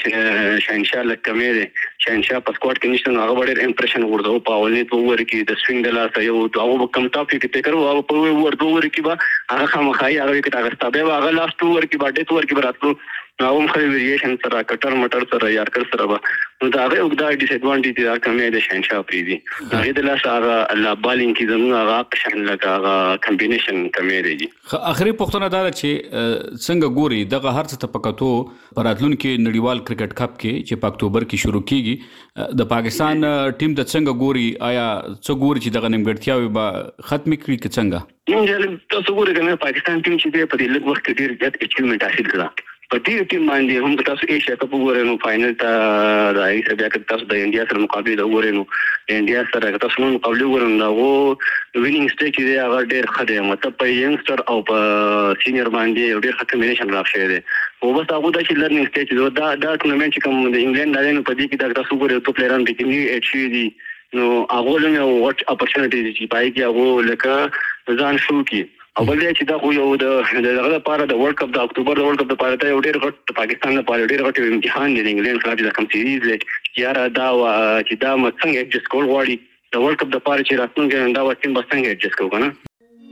Speaker 17: سره شاهنشاه لکمه دی شاهنشاه په سکواډ کې نشته هغه ډېر امپریشن ورته په اولنی په ور کې د سوینګ د لاس یو هغه کم ټاپ کې ته کړو او په ور دوه ور کې به هغه خامخای هغه کې هغه ستابه هغه لاست ور کې باندې ور کې براتلو نو هم خو ویریشن سره کټر مټر سره یارکر سره به نو دا هغه وګدا ډیس ایڈوانټیج دا کمې د شاهنشاه پریدي هغه د لاس هغه الله بالینګ کې زموږ هغه شان لکه هغه کمبینیشن کمې دی
Speaker 3: اخري پښتنه دا چې څنګه ګوري دغه هر څه تپکاتو پراتلون کې نړیوال کرکټ کپ کې چې په اکتوبر کې شروع کیږي د پاکستان ټیم د څنګه ګوري آیا څو ګوري چې دغه نیمګړتیاوي به ختم کړي که څنګه
Speaker 17: موږ تاسو ګورئ کنه پاکستان ټیم چې په دې لږ وخت کې ډېر زیات اچیومنت حاصل کړه په دې ټیم باندې هم تاسو ایشیا کپ وګورئ نو فائنل ته د ایشیا بیا کې تاسو د انډیا سره مقابله وګورئ نو انډیا سره تاسو نو مقابله وګورئ نو وینینګ سټیج دی هغه ډېر ښه دی مطلب په ینګستر او په سینیئر باندې ډېر ښه کمبینیشن راغلی دی او بس هغه د چې لرنینګ سټیج دا ټورنمنت چې کوم د انګلند د نن په دې کې دا تاسو وګورئ ټول پلیران به کې اچ دي نو هغه له وټ اپورچونټیز چې پای کې هغه لکه ځان شو کی او بل چې دا خو یو د دغه لپاره د ورلد کپ د اکتوبر د ورلد کپ لپاره ته ډېر غټ پاکستان لپاره ډېر غټ امتحان دی انګلند خلاف د کم سیریز لکه یاره دا چې دا څنګه ایڈجسټ کول غواړي د ورلد کپ لپاره چې راتلونکي دا وخت به څنګه ایڈجسټ کوو کنه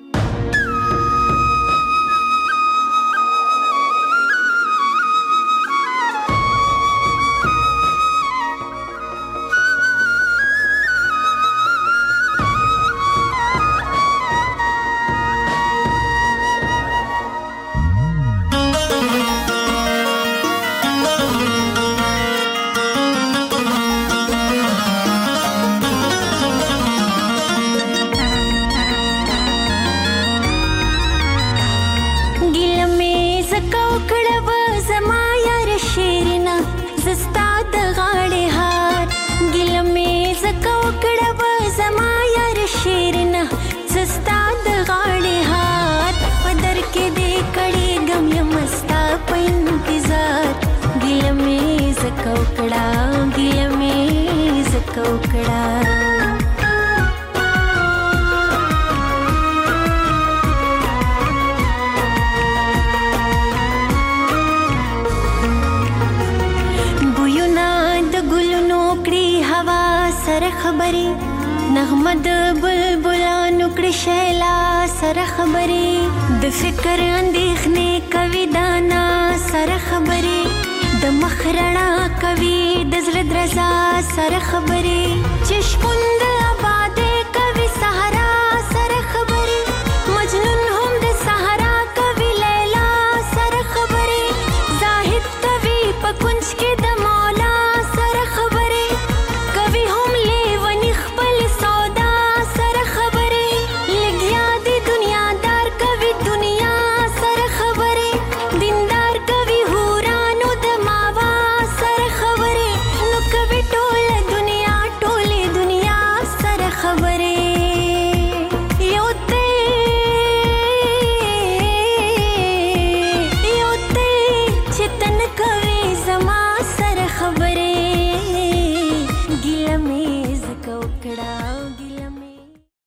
Speaker 4: نغمد بلبلانو کړي شیلا سره خبرې د فکر اندېښنې کوي دانا سره خبرې د مخ رڼا کوي د زړه درزا سره خبرې چې شپون